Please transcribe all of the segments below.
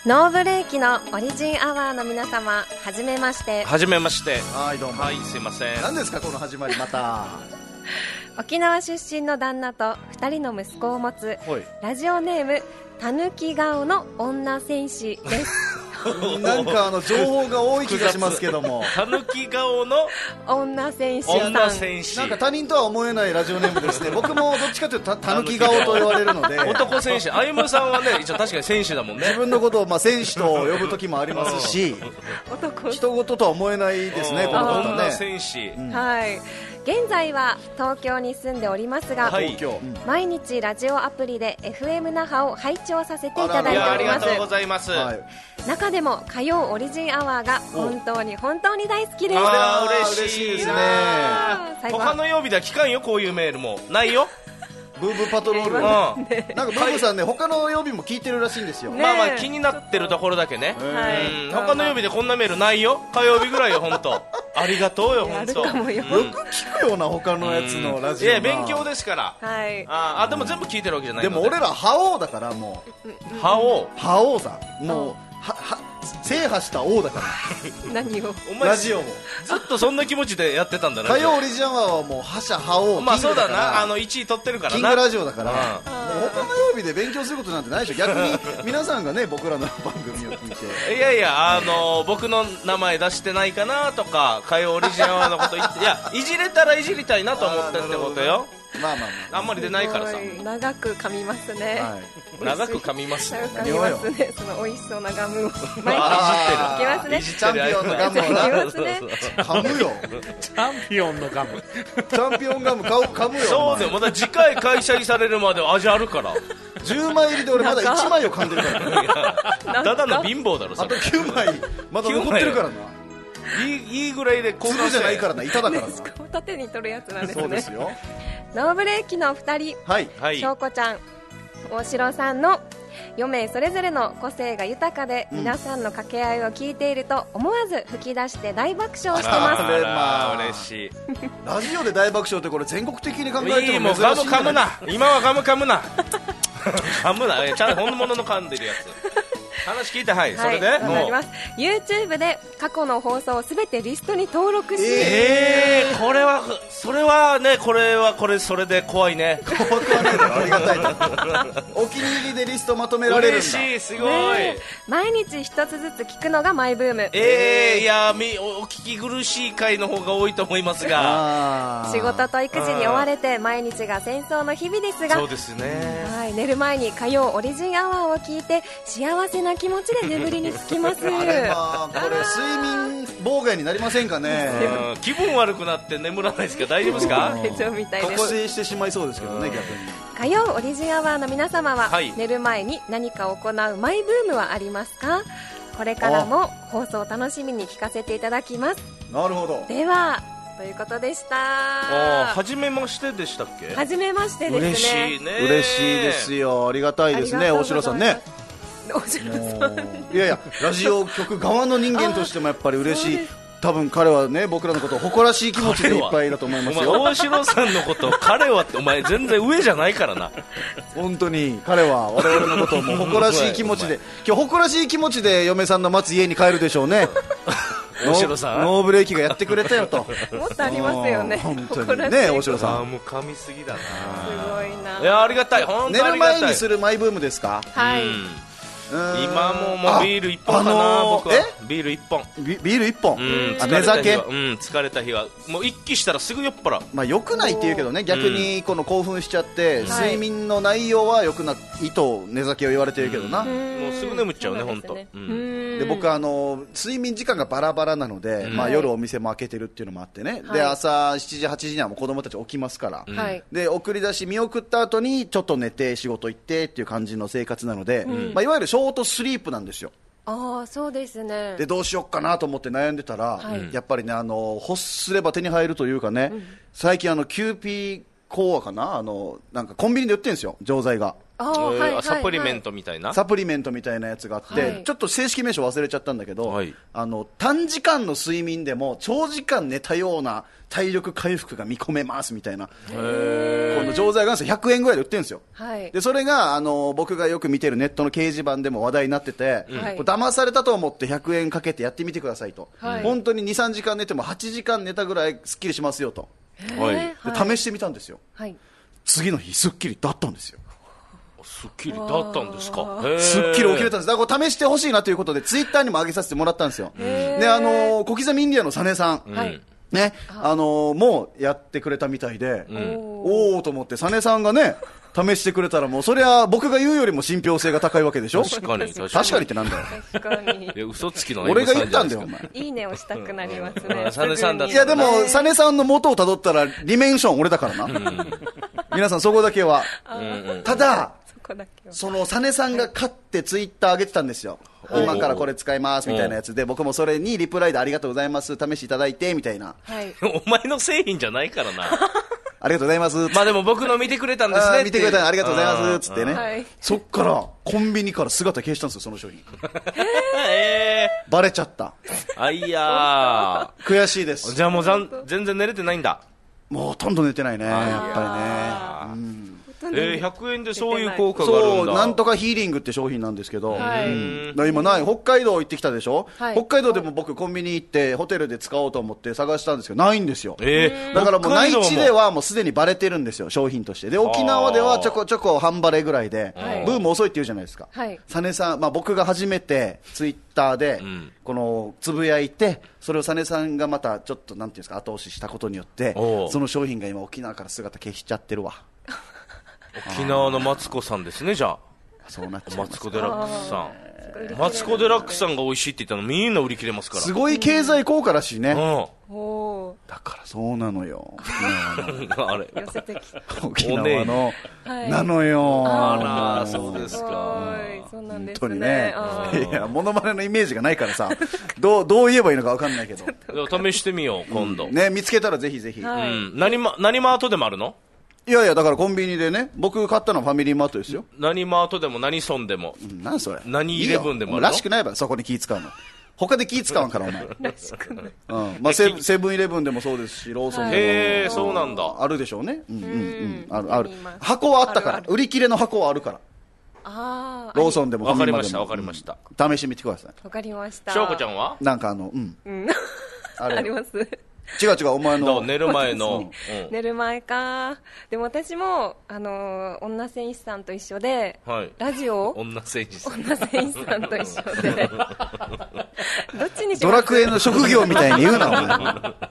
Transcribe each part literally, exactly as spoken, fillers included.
ノーブレーキのオリジンアワーの皆様、はじめまして。 はじめまして。 はい、どうも。 はい、すいません。 何ですかこの始まりまた。 沖縄出身の旦那とふたりの息子を持つラジオネームたぬき顔の女戦士ですなんかあの情報が多い気がしますけどもたぬき顔の女戦士さん、 女戦士、 なんか他人とは思えないラジオネームですね僕もどっちかというと た, たぬき顔と言われるので男戦士、あゆむさんはね一応確かに戦士だもんね。 自分のことをまあ戦士と呼ぶ時もありますし男人事とは思えないですねこの方ね。 女戦士、 うん、はい。現在は東京に住んでおりますが、はい、毎日ラジオアプリで エフエム 那覇を拝聴させていただいております。 ありがとうございます、はい、 中でも火曜オリジンアワーが本当に本当に大好きです。 あー嬉しいですね。他の曜日では聞かんよ、こういうメールもないよ。 ブーブーパトロール、うん、なんかブーブーさんね他の曜日も聞いてるらしいんですよ、 ね、まあまあ気になってるところだけね、うん、他の曜日でこんなメールないよ、火曜日ぐらいよ本当ありがとうよ本当、うん、 よく聞くような他のやつのラジオ、 いや勉強ですから、 はい、 ああでも全部聞いてるわけじゃないので。 でも俺ら覇王だからもう覇王覇王さんもうはは制覇した王だから何をお前ラジオをずっとそんな気持ちでやってたんだな。 火曜オリジンアワーはもう覇者覇王、 まあそうだな、あのいちい取ってるからな、 キングラジオだから、うん、もう他の曜日で勉強することなんてないでしょ。逆に皆さんがね僕らの番組を聞いていやいやあの僕の名前出してないかなとか火曜オリジンアワーのこと言っていやいじれたらいじりたいなと思ってってことよ。 まあまあまあ、 あんまり出ないからさ。 長く噛みますね、 はい、長く噛みますね。 噛みますね、その美味しそうなガムを毎日いきますね。 チャンピオンのガムをな噛むよチャンピオンのガムチャンピオンガム噛むよ。 そうだよ、まだ次回開催されるまで味あるからじゅうまい入りで俺まだいちまいを噛んでるからただの貧乏だろそれ。 あときゅうまいまだ残ってるからな。 いい, いいぐらいでこうじゃないからな、板だからな。 縦に取るやつなんですね。 そうですよ。 ノーブレーキのふたり、 はい、 翔子ちゃん、大城さんのよ名それぞれの個性が豊かで、うん、皆さんの掛け合いを聞いていると思わず吹き出して大爆笑してます。 あらまあ嬉しいラジオで大爆笑ってこれ全国的に考えても珍しい。 いいもうガム噛むな、今はガム噛むな噛むな、ちゃんと本物の噛んでるやつ話聞いて、はい、はい、それでもう YouTube で過去の放送をすべてリストに登録して、 えー、これはそれはね、これはこれそれで怖いね。 怖くはないだろ、ありがたいなお気に入りでリストまとめられるんだ。 嬉しい、すごい、ね、 毎日一つずつ聞くのがマイブーム。 えー、いやみお聞き苦しい回の方が多いと思いますが、 仕事と育児に追われて毎日が戦争の日々ですが、 そうですね、 はい、寝る前に火曜オリジンアワーを聞いて幸せな気持ちで眠りにつきますあれ、まあ、これ睡眠妨害になりませんかね。 気分悪くなって眠らないですか、大丈夫ですか。 大丈夫みたいです。 覚醒してしまいそうですけどね、逆に。 火曜オリジンアワーの皆様は、はい、寝る前に何か行うマイブームはありますか。これからも放送を楽しみに聞かせていただきます。 なるほど。 ではということでした。 あ、初めましてでしたっけ。 初めましてですね。 嬉しいね。 嬉しいですよ、ありがたいですね、大城さんね。 大城さん、 いやいや、ラジオ局側の人間としてもやっぱり嬉しい。多分彼はね、僕らのことを誇らしい気持ちでいっぱいだと思いますよ。 お前大城さんのことを彼はってお前全然上じゃないからな本当に彼は我々のことをもう誇らしい気持ちで今日誇らしい気持ちで嫁さんの待つ家に帰るでしょうね大城さん、 ノーブレーキがやってくれたよと。 もっとありますよね、 本当にね、大城さん。 あ、もう噛みすぎだな。すごいな。 いや、ありがたい、本当にありがたい。 寝る前にするマイブームですか。 はい、 今ももうビールいっぽんかな、あのー、僕はビールいっぽん、 ビ, ビールいっぽん、うん、 あ、寝酒、うん、疲れた日はもう一気したらすぐ酔っ払う。 まあ良くないって言うけどね、逆にこの興奮しちゃって、うん、睡眠の内容は良くないと寝酒を言われてるけどな、 うん、もうすぐ眠っちゃうね、本当。 で僕あの睡眠時間がバラバラなので、うん、まあ、夜お店も開けてるっていうのもあってね、はい、で朝しちじはちじにはもう子供たち起きますから、はい、で送り出し見送った後にちょっと寝て仕事行ってっていう感じの生活なので、うん、まあ、いわゆるショートスリープなんですよ。 ああ、そうですね。 でどうしようかなと思って悩んでたら、はい、やっぱりね、あの欲すれば手に入るというかね、うん、最近あのキューピーコアかな、あのなんかコンビニで売ってるんですよ、錠剤が。 あー、はいはいはい、 サプリメントみたいなサプリメントみたいなやつがあって、はい、ちょっと正式名称忘れちゃったんだけど、はい、あの短時間の睡眠でも長時間寝たような体力回復が見込めますみたいな、へこの錠剤がひゃくえんぐらいで売ってるんですよ、はい、でそれがあの僕がよく見てるネットの掲示板でも話題になってて、はい、騙されたと思ってひゃくえんかけてやってみてくださいと、はい、本当に にさんじかん寝てもはちじかん寝たぐらいすっきりしますよと、はい、で試してみたんですよ、はい、次の日すっきりだったんですよ。 すっきりだったんですか。 すっきり起きれたんです。だからこれ試してほしいなということでツイッターにも上げさせてもらったんですよ。で、あの小刻みインディアンのサネさん、うん、ね、あのもうやってくれたみたいで、うん、おおと思ってサネさんがね試してくれたらもうそれは僕が言うよりも信憑性が高いわけでしょ。 確かに確かに確かにってなんだよ。 確かに。いや嘘つきの俺が言ったんだよお前。 いいねをしたくなりますね。 サネさんだった。 いやでもサネさんの元をたどったらディメンション俺だからな。うん、皆さんそこだけは。ただ。そのサネさんが勝ってツイッター上げてたんですよ、はい、今からこれ使いますみたいなやつで、僕もそれにリプライでありがとうございます試していただいてみたいな、 はい、 お前の製品じゃないからなありがとうございますまあでも僕の見てくれたんですねって見てくれたありがとうございますつってね、はい、そっからコンビニから姿消したんですよその商品えー、バレちゃったあいやー悔しいです。 じゃあもう全然寝れてないんだ。 もうほとんど寝てないねやっぱりね、うんえー、ひゃくえんでそういう効果があるんだ。 そうなんとかヒーリングって商品なんですけど、はい、うん、今ない北海道行ってきたでしょ、はい、北海道でも僕コンビニ行ってホテルで使おうと思って探したんですけどないんですよ、えー、だからもう内地ではもうすでにバレてるんですよ商品として。で沖縄ではちょこちょこ半バレぐらいでブーム遅いって言うじゃないですか、はい、サネさん、まあ、僕が初めてツイッターでこのつぶやいてそれをサネさんがまたちょっとなんていうんですか後押ししたことによってその商品が今沖縄から姿消しちゃってるわ。 沖縄のマツコさんですね。じゃあそうなっちゃいます。 マツコデラックスさんマツコデラックスさんが美味しいって言ったのみんな売り切れますから。 すごい経済効果らしいね、うん、 おだからそうなのよあれ寄せてきた沖縄の、はい、なのよ。 あらそうですか。 そうなんですね。 本当にねいやモノマネのイメージがないからさどう、どう言えばいいのか分かんないけど試してみよう今度、 うん、ね見つけたらぜひぜひ、 はい、 うん、何マ何マートでもあるの？ いやいやだからコンビニでね僕買ったのはファミリーマートですよ。 何マートでも何ソンでも、 うん、何それ何イレブンでもあるの？ らしくないわそこに気使うの他で気使わんからお前らしくない、うんまあ、セ, セブンイレブンでもそうですしローソンでも、 へーそうなんだあるでしょうね、うんうんうん、あるある箱はあったからあるある売り切れの箱はあるからあローソンでも分かりました分かりました、 うん、試してみてください。 分かりました。 翔子ちゃんはなんかあのうん、うん、 あ, あります違う違うお前の寝る前の、うん、 寝る前か。でも私もあの女戦士さんと一緒で、はい、ラジオ女戦士さん女戦士さんと一緒でどっちにします？ ドラクエの職業みたいに言うなお前どっ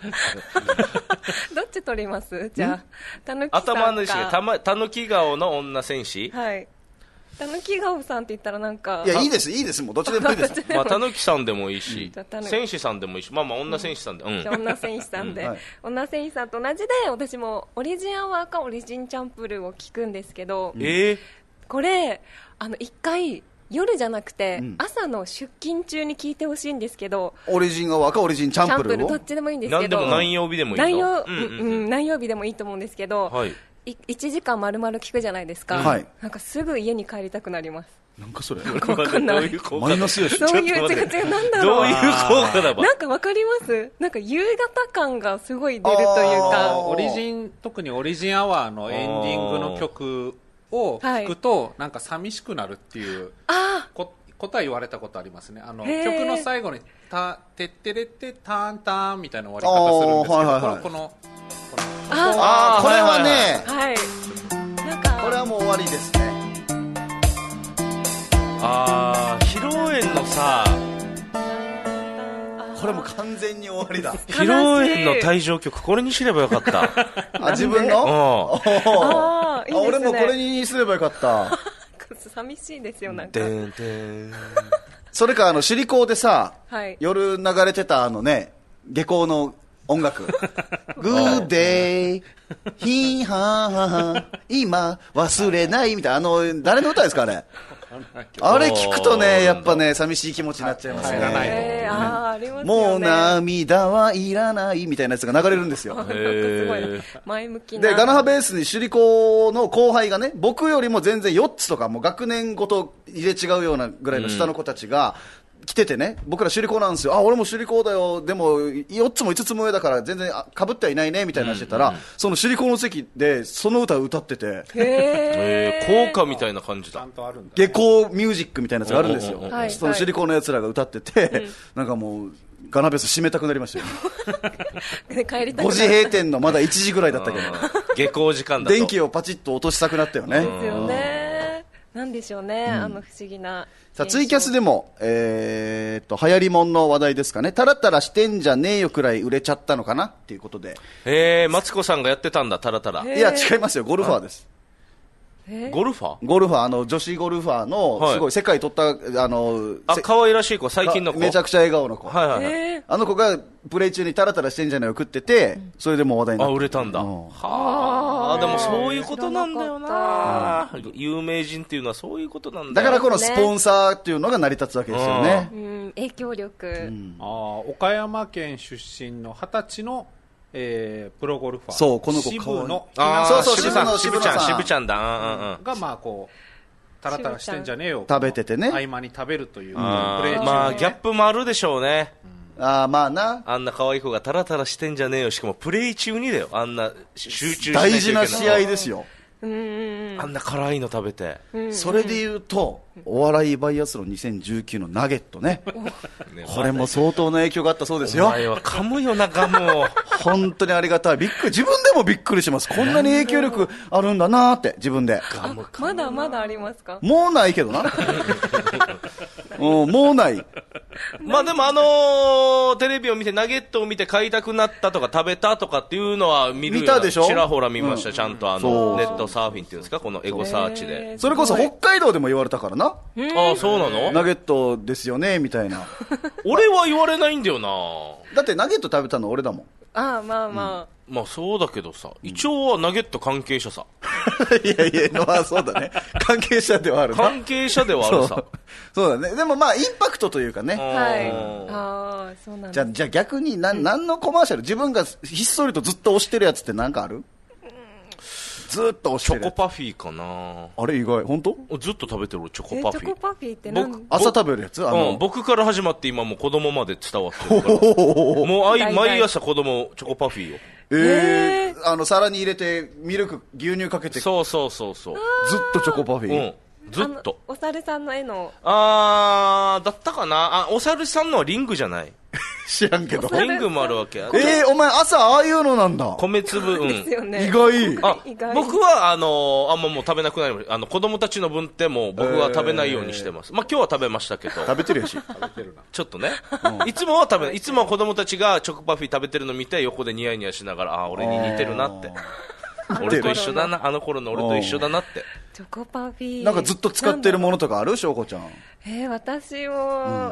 ち取りますじゃあたぬきさんか頭の石がたぬき顔の女戦士。 はいたぬき顔さんって言ったらなんかいやいいですいいですもうどっちでもいいですまあたぬきさんでもいいし、うん、戦士さんでもいいしまあまあ女戦士さんで、うん、 じゃあ女戦士さんで、うんはい、女戦士さんと同じで私もオリジンアワーかオリジンチャンプルーを聞くんですけど、 えー、 これあの一回夜じゃなくて、うん、朝の出勤中に聞いてほしいんですけどオリジンアワーかオリジンチャンプルーをどっちでもいいんですけど何でも何曜日でもいいの？ 何曜、うんうんうん、何曜日でもいいと思うんですけど、はい、いちじかん丸々聞くじゃないですか、はい、なんかすぐ家に帰りたくなります。 なんかそれなんかわかんないマイナスよしそういう違う違うなんだろうどういう効果だばなんかわかりますなんか夕方感がすごい出るというかオリジン特にオリジンアワーのエンディングの曲を聞くと、はい、なんか寂しくなるっていうこことは言われたことありますね。あの曲の最後にたてってれってターンターンみたいな終わり方するんですけど、はいはいはい、このこのああこれはね、 はい、 なんかこれはもう終わりですね。 あー披露宴のさこれも完全に終わりだ。 披露宴の退場曲これにすればよかったあ自分のあいいですね。 俺もこれにすればよかった寂しいですよなんかてんてんそれかあの首里港でさ、 はい、 夜流れてたあのね下校の音楽グーデイヒーハーハー今忘れないみたいなあの誰の歌ですかあれあれ聞くとねやっぱね寂しい気持ちになっちゃいますね、 えー、あーありますよね。 もう涙はいらないみたいなやつが流れるんですよ。 すごい前向きな。 でガナハベースに首里高の後輩がね僕よりも全然よっつとかもう学年ごと入れ違うようなぐらいの下の子たちが、うん来ててね、僕ら首里高なんですよ、あ俺も首里高だよ、でもよっつもいつつも上だから全然かぶってはいないねみたいなしてたら、うんうんうん、その首里高の席でその歌を歌ってて、 へー、校歌みたいな感じだ、 下校ミュージックみたいなやつがあるんですよ、その首里高のやつらが歌ってて、はいはい、なんかもうガナベース閉めたくなりましたよ帰りたくなるごじ閉店のまだいちじぐらいだったけど下校時間だと電気をパチッと落としたくなったよね。 ですよね。なんでしょうね、うん、あの不思議な。 さあツイキャスでも、えー、っと流行りもんの話題ですかね。タラタラしてんじゃねえよくらい売れちゃったのかなっていうことで、 えー、マツコさんがやってたんだタラタラ。 いや違いますよ、ゴルファーです。 ゴルファーゴルファー、あの女子ゴルファーのすごい世界取った、はい、あのあ可愛らしい子、最近の子、 めちゃくちゃ笑顔の子、 はいはいはい、 あの子がプレイ中にタラタラしてんじゃないを食ってて、それでもう話題になって、 あ売れたんだ、うん、はあでもそういうことなんだよな、有名人っていうのはそういうことなんだよ。 だからこのスポンサーっていうのが成り立つわけですよね、 うん、影響力、うん、 あ岡山県出身の二十歳のえー、プロゴルファー、 そうこの子渋野、 あそうそう渋野渋ちゃん渋ちゃんだ、うんうん、 がまあこうタラタラしてんじゃねえよ食べててね、 合間に食べるという、うん、 プレー中、まあギャップもあるでしょうね、 うん、あまあな、 あんな可愛い子がタラタラしてんじゃねえよ、しかもプレイ中にだよ、あんな集中しないといけない、 大事な試合ですよ、 うん、 あんな辛いの食べて、 うん、 それでいうとお笑いバイアスロンにせんじゅうきゅうのナゲットねこれも相当な影響があったそうですよ。 お前は噛むよなガムを本当にありがたい、びっくり、自分でもびっくりします、こんなに影響力あるんだなって自分で。 まだまだありますか。 もうないけどなうん、もうない。 まあでもあのー、テレビを見てナゲットを見て買いたくなったとか食べたとかっていうのは見るよ、 見たでしょ、 ちらほら見ました、うん、ちゃんとあのネットサーフィンっていうんですか、このエゴサーチで、 それこそ北海道でも言われたからな、 ああそうなの、 ナゲットですよねみたいな俺は言われないんだよな、 だってナゲット食べたの俺だもん。 ああまあまあ、 うん、まあそうだけどさ、一応はナゲット関係者さいやいや、まあそうだね、関係者ではあるな、 関係者ではあるさ、 そう、そうだね、でもまあインパクトというかね、 はい、ああそうなんだ。 じゃあじゃあ逆に何、何のコマーシャル、自分がひっそりとずっと推してるやつって何かある？ずっと推してるチョコパフィーかな。 あれ意外、本当？ ずっと食べてるチョコパフィー。 チョコパフィーって何？ 朝食べるやつ？あの、 うん、僕から始まって今もう子供まで伝わってるからもう毎朝子供チョコパフィーを、 えー、あの皿に入れてミルク牛乳かけて、 そうそうそうそう、 ずっとチョコパフィー、 うん、ずっとお猿さんの絵の、 あーだったかなあ、お猿さんのはリングじゃない知らんけどリングもあるわけ。 えー、お前朝ああいうのなんだ。 米粒、うん、 ですよね、 意外。 あ僕はあのー、あんまもう食べなくなりました。あの子供たちの分ってもう僕は食べないようにしてます、えー、まあ今日は食べましたけど、 食べてるやし食べてるなちょっとね、うん、いつもは食べない。いつもは子供たちがチョコパフィー食べてるの見て横でニヤニヤしながら、あ俺に似てるなって俺と一緒だな、あの頃の俺と一緒だなって。 チョコパフィーなんかずっと使ってるものとかある？しょうこちゃん。 えー、私も、うん、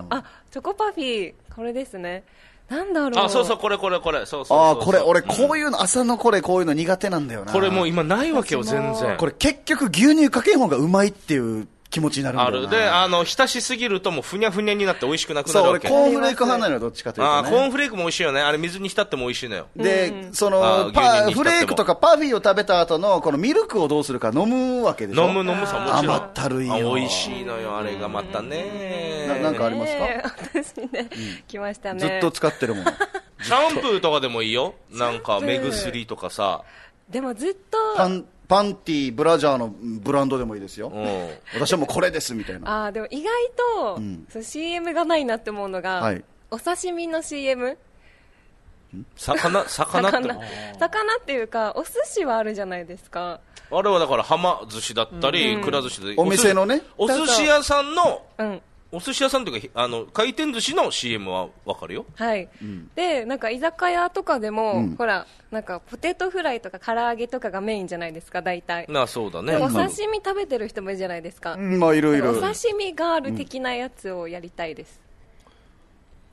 あチョコパフィーこれですね。なんだろう。 あ、そうそう、これこれこれ、そうそうそう。 あ、これ俺こういうの、うん、朝のこれこういうの苦手なんだよな。 これもう今ないわけよ全然。 これ結局牛乳かけん方がうまいっていう気持ちになるんだよな。 ある。で、あの浸しすぎるともうふにゃふにゃになって美味しくなくなるわけ。 そう、俺コーンフレーク派なのよ、どっちかというと、ね。 あ、コーンフレークも美味しいよね。あれ水に浸っても美味しいのよ。 で、うん、そのパフレークとかパフィーを食べた後のこのミルクをどうするか飲むわけでしょ。 飲む飲むさ、もちろん。 甘ったるいよ。 美味しいのよあれがまたね。 な、なんかありますか？ 私ね、うん、来ましたね。 ずっと使ってるもん。 シャンプーとかでもいいよ。なんか目薬とかさ。 でもずっとパンパンティーブラジャーのブランドでもいいですよ。私はもうこれですみたいな。 あ、でも意外と、うん、そう シーエム がないなって思うのが、はい、お刺身の シーエム。 魚魚って魚魚っていうかお寿司はあるじゃないですか。 あれはだからはま寿司だったり、うん、くら寿司でお店のねお寿司屋さんの、 うん、 お寿司屋さんというかあの回転寿司の シーエム は分かるよ。 はい、うん、でなんか居酒屋とかでも、うん、ほらなんかポテトフライとか唐揚げとかがメインじゃないですか大体。 なあそうだね。 お刺身食べてる人もいるじゃないですか、 うん、まあいろいろお刺身ガール的なやつをやりたいです、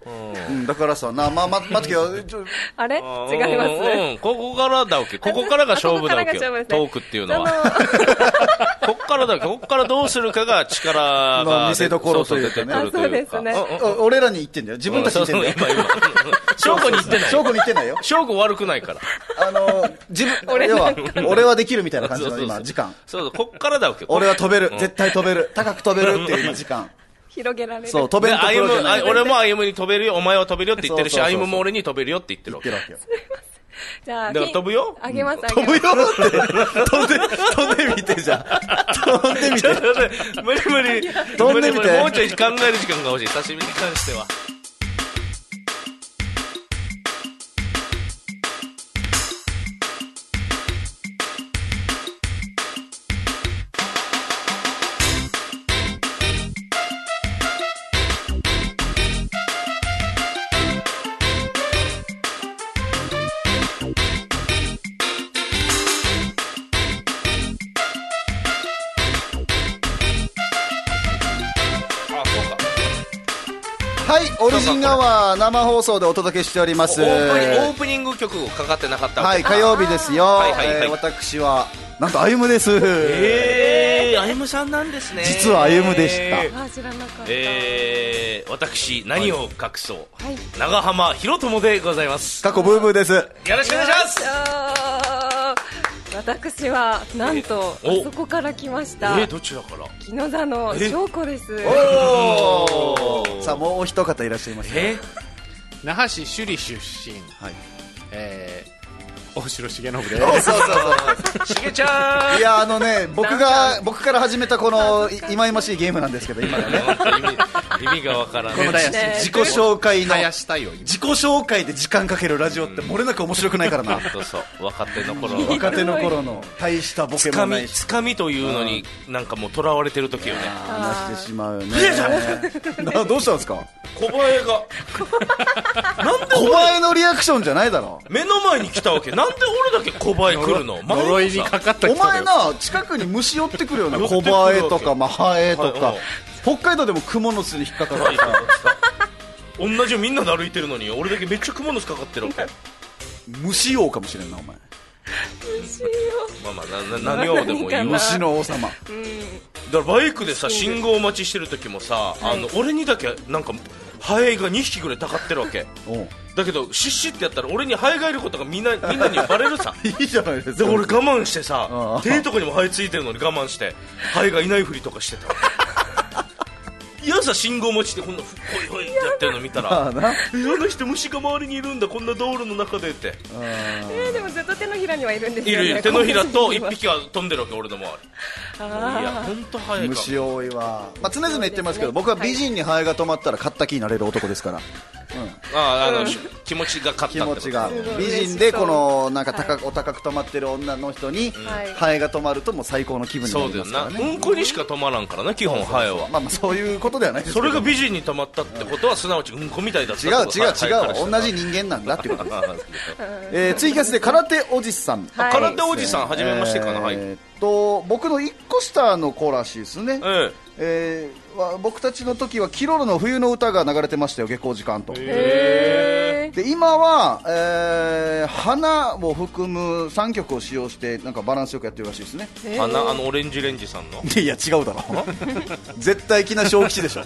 うん、だからさな、まあ、ま、待つけどあれ違います、 うん、ここからだわけ、ここからが勝負だわけよ、トークっていうのはここからだわけ、ここからどうするかが力が見せ所というかね、 そうですね、 俺らに言ってんだよ、自分たちに言ってんだよ、今今翔子に言ってない、 翔子に言ってないよ、 翔子悪くないから、 あの自分俺は俺はできるみたいな感じの今時間、 そうそう、こっからだわけ、 俺は飛べる、絶対飛べる、高く飛べるっていう時間広げられる、 そう、飛べるところじゃない、 俺も歩夢に飛べるよ、お前は飛べるよって言ってるし、歩夢も俺に飛べるよって言ってるわけ。 じゃあ、 だから飛ぶよ、 あげます、あげます、飛ぶよって飛んで飛んでみて、じゃあ飛んでみて、 無理無理飛んでみて、 もうちょい考える時間が欲しい、刺身に関しては。 はい、オリジンアワー生放送でお届けしております。 オープニング曲かかってなかったわけ。 はい、火曜日ですよ。はいはいはい、えー、私はなんと歩夢です。 えー、歩夢さんなんですね。 実は歩夢でした。 あ、知らなかった。 えー、私何を隠そう、はい、長浜博友でございます。 過去ブーブーです。よろしくお願いします。 私はなんとあそこから来ました。 えー、どちらから？ 木野座の翔子です。 おー、さあもう一方いらっしゃいます、ね。 えー、那覇市首里出身、はい、えー、大城重信です。そうそうそうしげちゃん。 いや、あのね、僕が僕から始めたこのいまいましいゲームなんですけど、今のね意味がわからない。 この自己紹介の自己紹介で時間かけるラジオって漏れなく面白くないからな。 そうそう、若手の頃の若手の頃の大したボケもないし、 つかみというのになんかもう囚われてる時よね。 話してしまうよね。どうしたんですか？ 小林がなんで小林のリアクションじゃないだろ。 目の前に来たわけ。なんで俺だけ小林来るの？ 呪いにかかった人だよ。 お前な、近くに虫寄ってくるよね。小林とか、まあ、ハエとか、はい、北海道でもクモの巣に引っかかってさ同じよみんなで歩いてるのに俺だけめっちゃクモの巣かかってるわけ。 虫王かもしれんな、お前。 虫王、 まあまあ、な何王でもいい。 虫の王様、 うん、だからバイクでさ信号待ちしてる時もさ、はい、あの俺にだけなんかハエがにひきぐらいたかってるわけ。だけどシッシってやったら俺にハエがいることがみんなみんなにバレるさいいじゃないですか。 で俺我慢してさ、手とかにもハエついてるのに我慢してハエがいないふりとかしてたわけ。いやさ、信号待ちでこんなほいほいってやってるの見たら、あの人虫が周りにいるんだ、こんな道路の中でって。 えー、でもずっと手のひらにはいるんですよね。 いる、手のひらと一匹は飛んでるわけ、俺の周り。いや、ほんとハエか。 虫多いわ、まあ、常々言ってますけど、僕は美人にハエが止まったら買った気になれる男ですから。 うん、ああの、うん、気持ちが勝ったってこと。 気持ちが美人でこのなんか高く、はい、お高く止まってる女の人に、はい、ハエが止まるともう最高の気分になりますからね。 そうだよな、うんこにしか止まらんからな、基本ハエは。 まあまあそういうことではないですけど、 それが美人に止まったってことはすなわちうんこみたいだったってこと。違う違う違う、同じ人間なんだっていうことです、えー、ツイキャスで空手おじさん、 はい、空手おじさんはじめましてかな、はい、 えー、と僕のいっこ下の子らしいですね、えーえー、僕たちの時はキロロの冬の歌が流れてましたよ、下校時間と。へー。で今は、えー、花を含むさんきょくを使用してなんかバランスよくやってるらしいですね。 花、あのオレンジレンジさんの。 いや違うだろ絶対的な小吉でしょ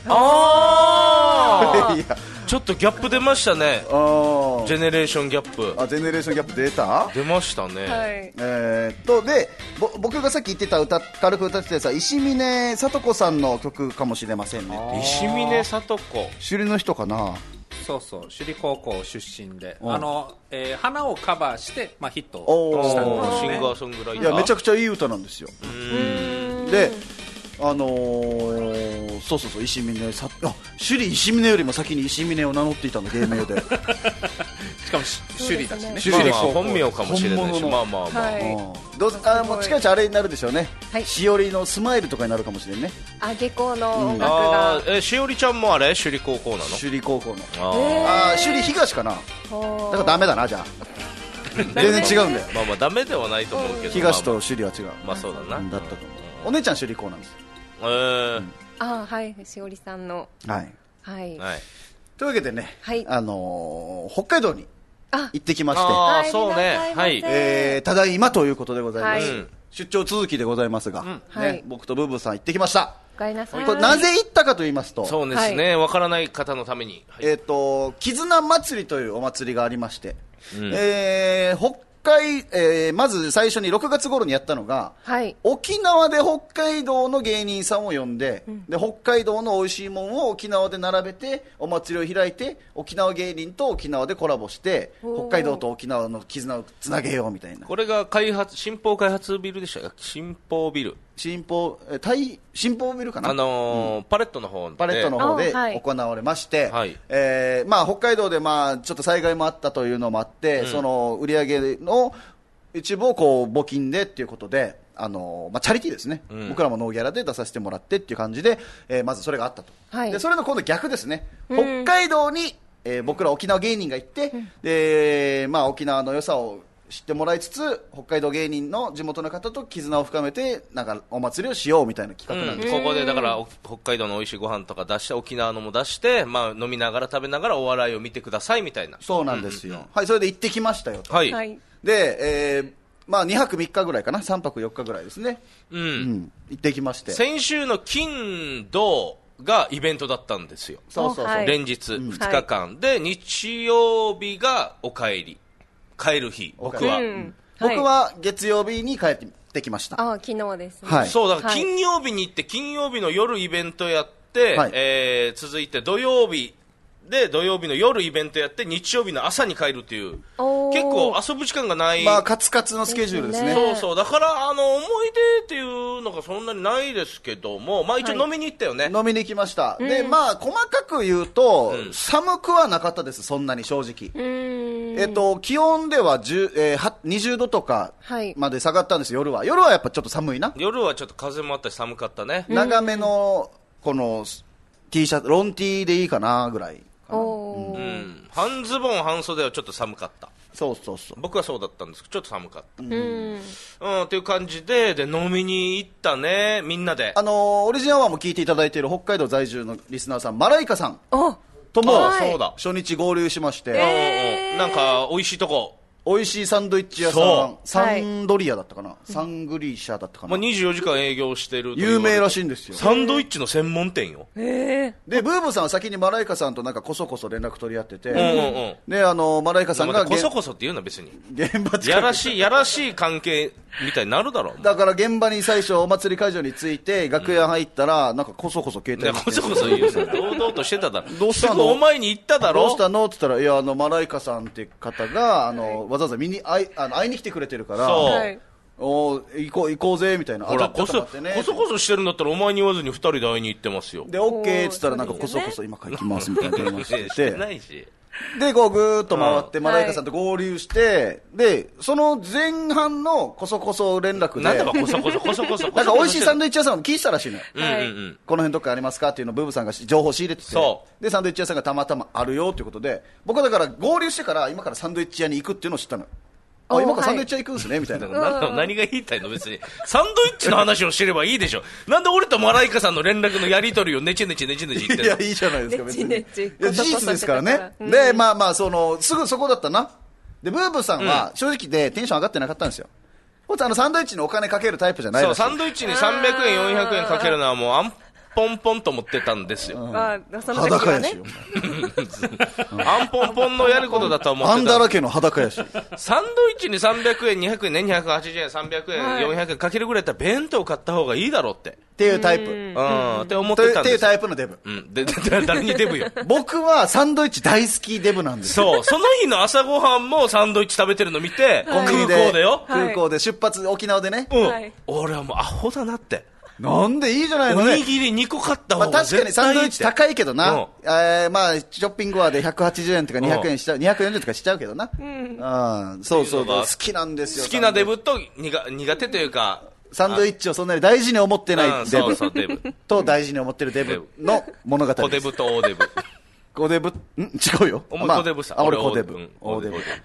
ああいやちょっとギャップ出ましたね。あジェネレーションギャップ。 あジェネレーションギャップ出た出ましたね、はい、 えー、っとで僕がさっき言ってた歌軽く歌ってたさ石峰聡子さんの曲かもしれませんね。 石峰聡子、 首里の人かな。 そうそう、首里高校出身で、あの、えー、花をカバーして、まあ、ヒットしたんですね。 シンガーソングライター。 いやめちゃくちゃいい歌なんですよ。うんであのー、そうそうそう、石峰さ、あ、首里石峰よりも先に石峰を名乗っていたの、芸名でしかも首里だしね、 首里、まあ、本名かもしれないし、まあまあまあ、はい、 うん、どうあもう近いうちあれになるでしょうね、はい、しおりのスマイルとかになるかもしれんね。 あ、下校の音楽が、うん、 えしおりちゃんもあれ首里高校なの。 首里高校の、ああ首里東かな。だからダメだな、じゃあ全然違うんだよ。 まあまあダメではないと思うけど、 東と首里は違う。 まあそうだな、 だったと思う。お姉ちゃん首里高なんです。 えー、 うん、あ、はい、しおりさんの、 はいはい、 はい、 というわけでね、 はい、 あのー、北海道に行ってきまして、 ああ、そうね。はい。 えー、ただいまということでございます。はい、出張続きでございますが、うん、ね、はい、僕とブーブーさん行ってきました。 おかえりなさい。 これなぜ行ったかと言いますと、 そうですね、わ、はい、からない方のために。 はい、えっ、ー、と、絆祭りというお祭りがありまして、うん、えー、北海、えー、まず最初にろくがつ頃にやったのが、はい、沖縄で北海道の芸人さんを呼んで、うん、で北海道の美味しいものを沖縄で並べてお祭りを開いて沖縄芸人と沖縄でコラボして北海道と沖縄の絆をつなげようみたいな。 これが開発新報開発ビルでしたか。新報ビル新報え大新報ビルかな、 あのーうん、パレットの方でパレットの方で行われまして、はい、えーまあ、北海道で、まあ、ちょっと災害もあったというのもあって、うん、その売り上げの一部をこう募金でっていうことで、あのーまあ、チャリティーですね、うん、僕らもノーギャラで出させてもらってっていう感じで、えー、まずそれがあったと、はい、でそれの今度逆ですね、北海道に、えー、僕ら沖縄芸人が行って、うん、でまあ、沖縄の良さを知ってもらいつつ北海道芸人の地元の方と絆を深めてなんかお祭りをしようみたいな企画なんです、 うん、ここでだから北海道の美味しいご飯とか出して沖縄のも出して、まあ、飲みながら食べながらお笑いを見てくださいみたいな。 そうなんですよ、うんうん、はい、それで行ってきましたよと、 はい、 で、えーまあ、にはくみっかぐらいかな、さんぱくよっかぐらいですね、うんうん、行ってきまして、 先週の金土がイベントだったんですよ。 そうそうそう、 連日ふつかかん、うん、で日曜日がお帰り帰る日、僕は、うん、 僕は月曜日に帰ってきました。 ああ、昨日ですね、 はい、そうだから金曜日に行って金曜日の夜イベントやって、はい、えー、続いて土曜日で土曜日の夜イベントやって日曜日の朝に帰るっていう結構遊ぶ時間がない、 まあ、カツカツのスケジュールですね。 そうそう、だからあの思い出っていうのがそんなにないですけども、まあ、一応飲みに行ったよね、はい、 飲みに行きました、うん、でまあ細かく言うと、うん、寒くはなかったです、そんなに正直。えっと、気温ではじゅう、えー、にじゅうどとかまで下がったんです、夜は夜はやっぱちょっと寒いな。 夜はちょっと風もあったし寒かったね。 長めのこの T シャツロン T でいいかなぐらい。 お、うん、半ズボン半袖はちょっと寒かった。 そうそうそう、 僕はそうだったんですけどちょっと寒かった、うん、うん、っていう感じで、で飲みに行ったね、みんなで。 あのー、オリジンアワーも聞いていただいている北海道在住のリスナーさんマライカさんとも初日合流しまして、 えー、なんか美味しいとこ、 美味しいサンドイッチ屋さん、サンドリアだったかな、はい、サングリーシャだったかな、 まあ、にじゅうよじかん営業してると有名らしいんですよ、 サンドイッチの専門店よ。 でブーブーさんは先にマライカさんとなんかこそこそ連絡取り合ってて、うんうんうん、であのマライカさんがこそこそって言うの別に現場やらしいやらしい関係みたいになるだろう。 だから現場に最初お祭り会場に着いて楽屋入ったら、うん、なんかこそこそ携帯こそこそ言うさ堂々としてただろ。どうしたのお前に言っただろ、 どうしたのって言ったら、いやあのマライカさんって方があのわざわざ見に会いあの会いに来てくれてるから、そう、はい、お行こう行こうぜみたいな。 ほらこそこそこそしてるんだったらお前に言わずにふたりで会いに行ってますよ。 で OK って言ったらなんかこそこそ今から行きますみたいな電話してしてないし、 でこうぐーっと回ってマライカさんと合流して、はい、でその前半のこそこそ連絡でなんだかこそこそこそこそなんか美味しいサンドイッチ屋さんも聞いてたらしいのよ、 はい、うんうん、 この辺どっかありますかっていうのをブーブさんが情報仕入れてて、そうでサンドイッチ屋さんがたまたまあるよということで、僕はだから合流してから今からサンドイッチ屋に行くっていうのを知ったのよ。あ、今からサンドイッチ屋行くんですね、はい、みたいな。 何, 何が言いたいの別にサンドイッチの話を知ればいいでしょ。なんで俺とマライカさんの連絡のやり取りをネチネチネチネチ言ってんの。 いやいいじゃないですか別に。 ネチネチいや事実ですからね、うん、でまあまあそのすぐそこだったな。でブーブーさんは正直でテンション上がってなかったんですよ。あのサンドイッチにお金かけるタイプじゃないです。 そうサンドイッチにさんびゃくえんよんひゃくえんかけるのはもうあんポンポンと思ってたんですよ、うん、 あその時はねアンポンポンのやることだと思ってた。 アンだらけの裸やしサンドイッチにさんびゃくえんにひゃくえんね、にひゃくはちじゅうえんさんびゃくえん、はい、よんひゃくえんかけるぐらいだったら弁当買った方がいいだろうってっていうタイプ、うんうんって思ってたんですよ。っていうタイプのデブ、 うん、ででで誰にデブよ僕はサンドイッチ大好きデブなんですよ。そうその日の朝ごはんもサンドイッチ食べてるの見て、はい、空港でよ、 はい、空港で出発沖縄でね、 うんはい、俺はもうアホだなって。 なんでいいじゃないのね。 おにぎりにこ買った方が絶対いいって、 まあ、確かにサンドイッチ高いけどな、うんえー、まあショッピングアでひゃくはちじゅうえんとかにひゃくえんしちゃう、うん、にひゃくよんじゅうえんとかしちゃうけどな、うん、あそうそう好きなんですよ。 好きなデブと苦苦手というかサンドイッチをそんなに大事に思ってないデブ、うん、 そうそうデブと大事に思ってるデブの物語です。 小デブと大デブ小デブん違うよ。 お前小デブさ、 まあ、俺小デブ、うん、大デブ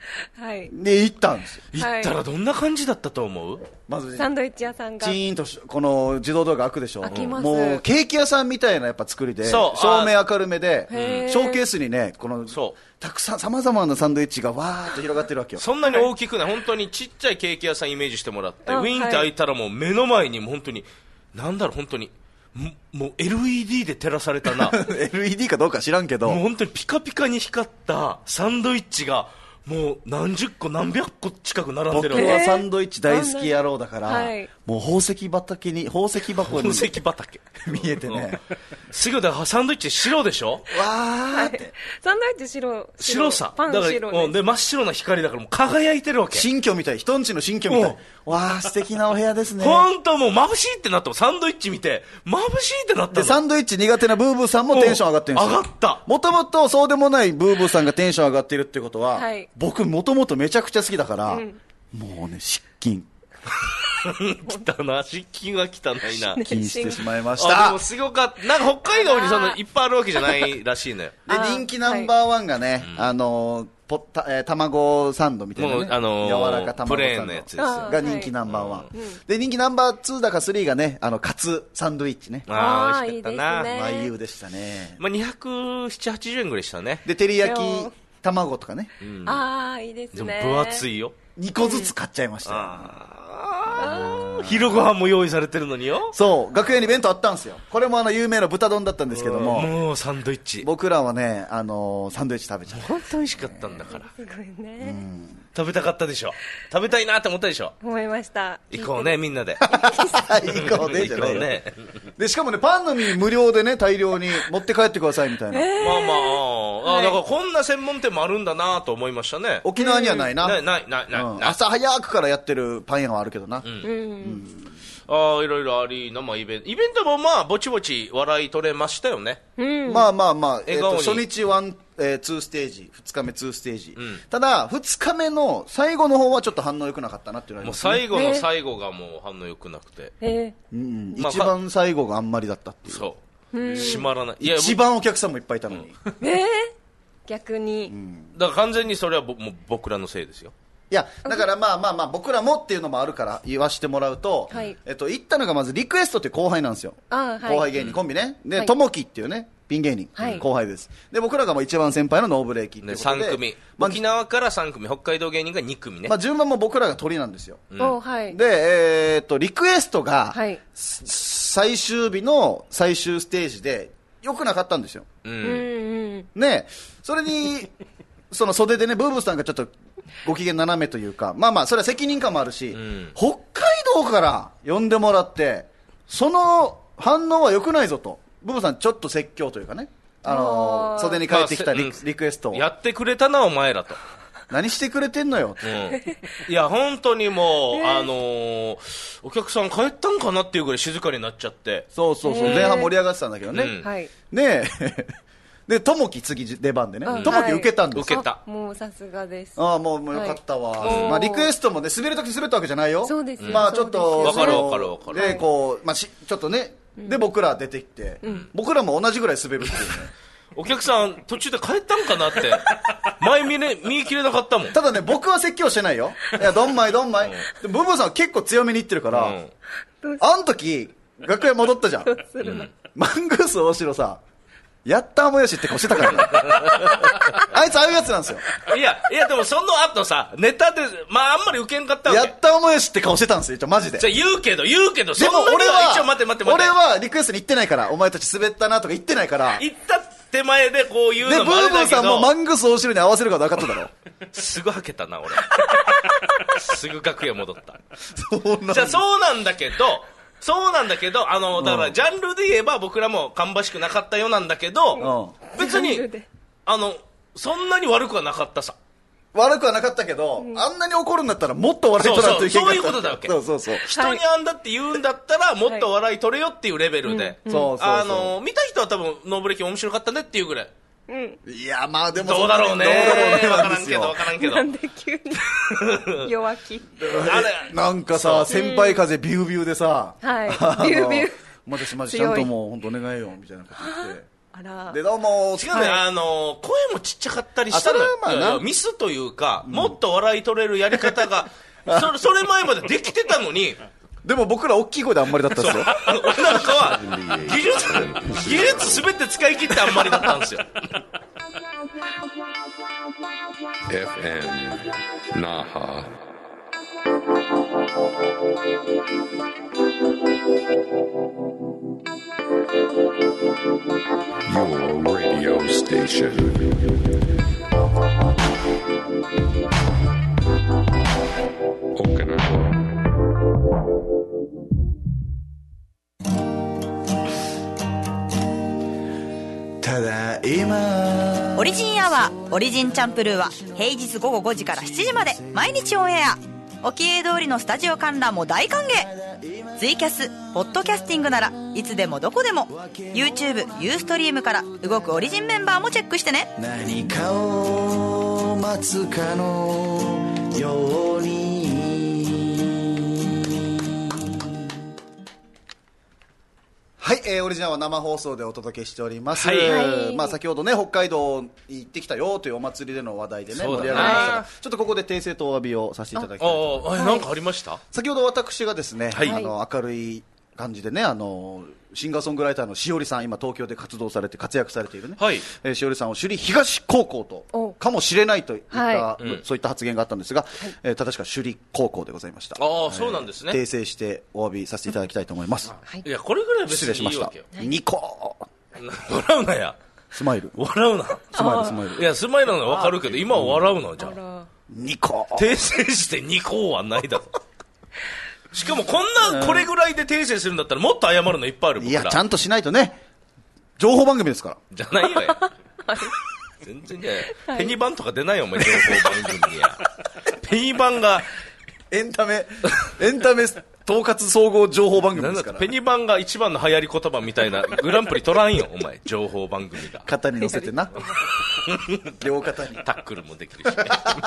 はい。 で、行ったんですよ。 行ったらどんな感じだったと思う？ まず、 サンドイッチ屋さんが。 チーンと、この自動ドアが開くでしょ。 開きます。 もう、ケーキ屋さんみたいなやっぱ作りで、照明明るめで、ショーケースにね、この、たくさん、様々なサンドイッチがわーっと広がってるわけよ。 そんなに大きくない、本当にちっちゃいケーキ屋さんイメージしてもらって、ウィンって開いたらもう目の前にも本当に、なんだろう、本当に、もう エルイーディー で照らされたなエルイーディー かどうか知らんけど、 もう本当にピカピカに光ったサンドイッチがもう何十個何百個近く並んでるわけ。 僕はサンドイッチ大好き野郎だから、はい、もう宝石畑に宝石箱に宝石畑見えてね、 すぐだからサンドイッチ白でしょ、 わーって、はい、 サンドイッチ白白さパン白です。 だからで真っ白な光だからもう輝いてるわけ。 新居みたい、人んちの新居みたい。わー素敵なお部屋ですね。 本当もう眩しいってなったもん、サンドイッチ見て眩しいってなったの。 でサンドイッチ苦手なブーブーさんもテンション上がってるんですよ。 上がった。 もともとそうでもないブーブーさんがテンション上がってるってことは、はい、僕もともとめちゃくちゃ好きだから、うん、もうね失禁来たな、失禁は汚いな。 失禁してしまいました。 あでもすごかった。なんか北海道にそのいっぱいあるわけじゃないらしいのよ。 で人気ナンバーワンがね、はい、あのポた、えー、卵サンドみたいなね、 あのー、 柔らか卵サンドプレーンのやつですが人気ナンバーワン、はい、で人気ナンバーツーだかスリーがね、あのカツサンドイッチね。 ああ美味しかったな。 眉優でしたね。 まあにひゃくななじゅう、はちじゅうえんぐらいしたね。 で照り焼き卵とかね、 うん、ああいいですね。 でも分厚いよ。 にこずつ買っちゃいました、うん、 あ昼ご飯も用意されてるのによ。 そう楽屋に弁当あったんですよ。これもあの有名な豚丼だったんですけども、 もうサンドイッチ僕らはね、あのー、サンドイッチ食べちゃう。 本当美味しかったんだから、 すごいね、 うん、 食べたかったでしょ。食べたいなって思ったでしょ。 思いました。 行こうねみんなで行こうねじゃないよね。でしかもねパンの実無料でね大量に持って帰ってくださいみたいな、 えー、まあまあ、はい、あだからこんな専門店もあるんだなと思いましたね。 沖縄にはないな、 ないないないない、うん、 朝早くからやってるパン屋はあるけどな、 うんうん、ああいろいろありな、まあ、イベントイベントもまあぼちぼち笑い取れましたよね、 うん、まあまあまあ、えー、と初日ワン、えー、にステージふつかめにステージ、うん、ただふつかめの最後の方はちょっと反応良くなかったなっていうのはあります、ね、 もう最後の最後がもう反応良くなくて、 えーうんまあ、一番最後があんまりだったっていう。 そう閉まらない。 いや一番お客さんもいっぱいいたのに、 うん、えー、逆に、 うん、だから完全にそれはぼもう僕らのせいですよ。 いやだからまあまあまあ僕らもっていうのもあるから言わしてもらうと、はい、えっと、行ったのがまずリクエストっていう後輩なんですよ、はい、後輩芸人コンビね。でともきっていうねピン芸人、はい、後輩です。で僕らがもう一番先輩のノーブレーキっていうことで、ね、さん組、まあ、 沖縄からさん組、北海道芸人がに組ね、 まあ、順番も僕らが鳥なんですよ、 うん、はい、 で、えー、っとリクエストが、はい、最終日の最終ステージで良くなかったんですよ、うん、ねそれにその袖でねブーブーさんがちょっとご機嫌斜めというか、まあまあそれは責任感もあるし、うん、北海道から呼んでもらってその反応は良くないぞと、ブーブーさんちょっと説教というかね、あのー、袖に帰ってきたリ、まあ、リクエストをやってくれたなお前らと何してくれてんのよ、うん、いや本当にもう、えー、あのー、お客さん帰ったんかなっていうぐらい静かになっちゃって、 そうそうそう、えー、前半盛り上がってたんだけどね、うん、ねえでともき次出番でね、ともき受けたんです。 受けた。 もうさすがです。 ああもうもうよかったわ、はい、まあリクエストもね滑るとき滑ったわけじゃないよ。 そうです、 まあちょっとわかるわかるわかる。 でこうまあしちょっとね、うん、で僕ら出てきて、うん、僕らも同じぐらい滑るっていうね。 お客さん途中で帰ったんかなって前見れ見切れなかったもん。 ただね僕は説教してないよ。いやどんまいどんまい。うん、でブーブーさんは結構強めに言ってるから、うん、あん時楽屋戻ったじゃん。うん、マングース大城さ。やったーもよしって顔してたからねあいつああいうやつなんですよ。 いやいやでもその後さネタでまああんまり受けんかったわけ。 やったーもよしって顔してたんですよマジで。 じゃあ言うけど言うけどでも俺は一応待って待って待って俺はリクエストに行ってないから、お前たち滑ったなとか言ってないから言った手前でこう言うのもあれだけど、でブーブーさんもマングス大城に合わせるか分かっただろすぐはけたな俺すぐ楽屋戻ったそうじゃあそうなんだけどそうなんだけど、あのだからジャンルで言えば僕らも芳しくなかったよなんだけど、うん、別にあのそんなに悪くはなかったさ。 悪くはなかったけど、うん、あんなに怒るんだったらもっと笑い取らないといけない。 そういうことだわけ。 そうそうそう。 人にあんだって言うんだったらもっと笑い取れよっていうレベルで、はいうん、そうそうそう、あの見た人は多分ノーブレーキ面白かったねっていうぐらい。 うん、いやまあでもどうだろうね。どうだろうね。 分からんけど分からんけど。 なんで急に弱気。 あれなんかさ先輩風ビュービューでさ、 はい。ビュービュー。 まだしまだちゃんともう本当お願いよみたいなこと言って。 あらでどうも違うね、はい、あの声もちっちゃかったりしたのよ、まあ、いやいやミスというか、うん、もっと笑い取れるやり方がそれ、それ前までできてたのにでも僕ら大きい声であんまりだったんですよ俺なんかは技術技術すべて使い切ってあんまりだったんですよエフエム 那覇 Your radio station. Okinawa. ただいまオリジンアワーオリジンチャンプルーは平日午後ごじからしちじまで毎日オンエア。おきえ通りのスタジオ観覧も大歓迎。ツイキャス、ポッドキャスティングならいつでもどこでも YouTube、ユーストリームから動くオリジンメンバーもチェックしてね。 何かを待つかのように。 はい、えー、オリジナルは生放送でお届けしております、はいまあ、先ほどね北海道に行ってきたよというお祭りでの話題でね盛り上がりましたが、ちょっとここで訂正とお詫びをさせていただきたいと思います。 何かありました？ 先ほど私がですね、はい、あの明るい感じでねあのシンガーソングライターのしおりさん、今東京で活動されて活躍されているね、はいえー、しおりさんを首里東高校とかもしれないといった、はい、そういった発言があったんですが、はいえー、正しくは首里高校でございました。 ああ、そうなんですね。 訂正してお詫びさせていただきたいと思います、 はい、いやこれぐらい別にいいわけよ。 失礼しました。ニコ笑うなやスマイル笑うなスマイルスマイルいやスマイルなの分かるけど今は笑うのじゃあニコ訂正してニコはないだろしかもこんなこれぐらいで訂正するんだったらもっと謝るのいっぱいある。僕らいやちゃんとしないとね、情報番組ですから。 じゃないよや全然じゃ、はい、ペニバンとか出ないよお前情報番組やペニバンがエンタメエンタメ統括総合情報番組ですから。 ペニバンが一番の流行り言葉みたいなグランプリ取らんよお前情報番組が肩に乗せてな両肩にタックルもできるし、ね、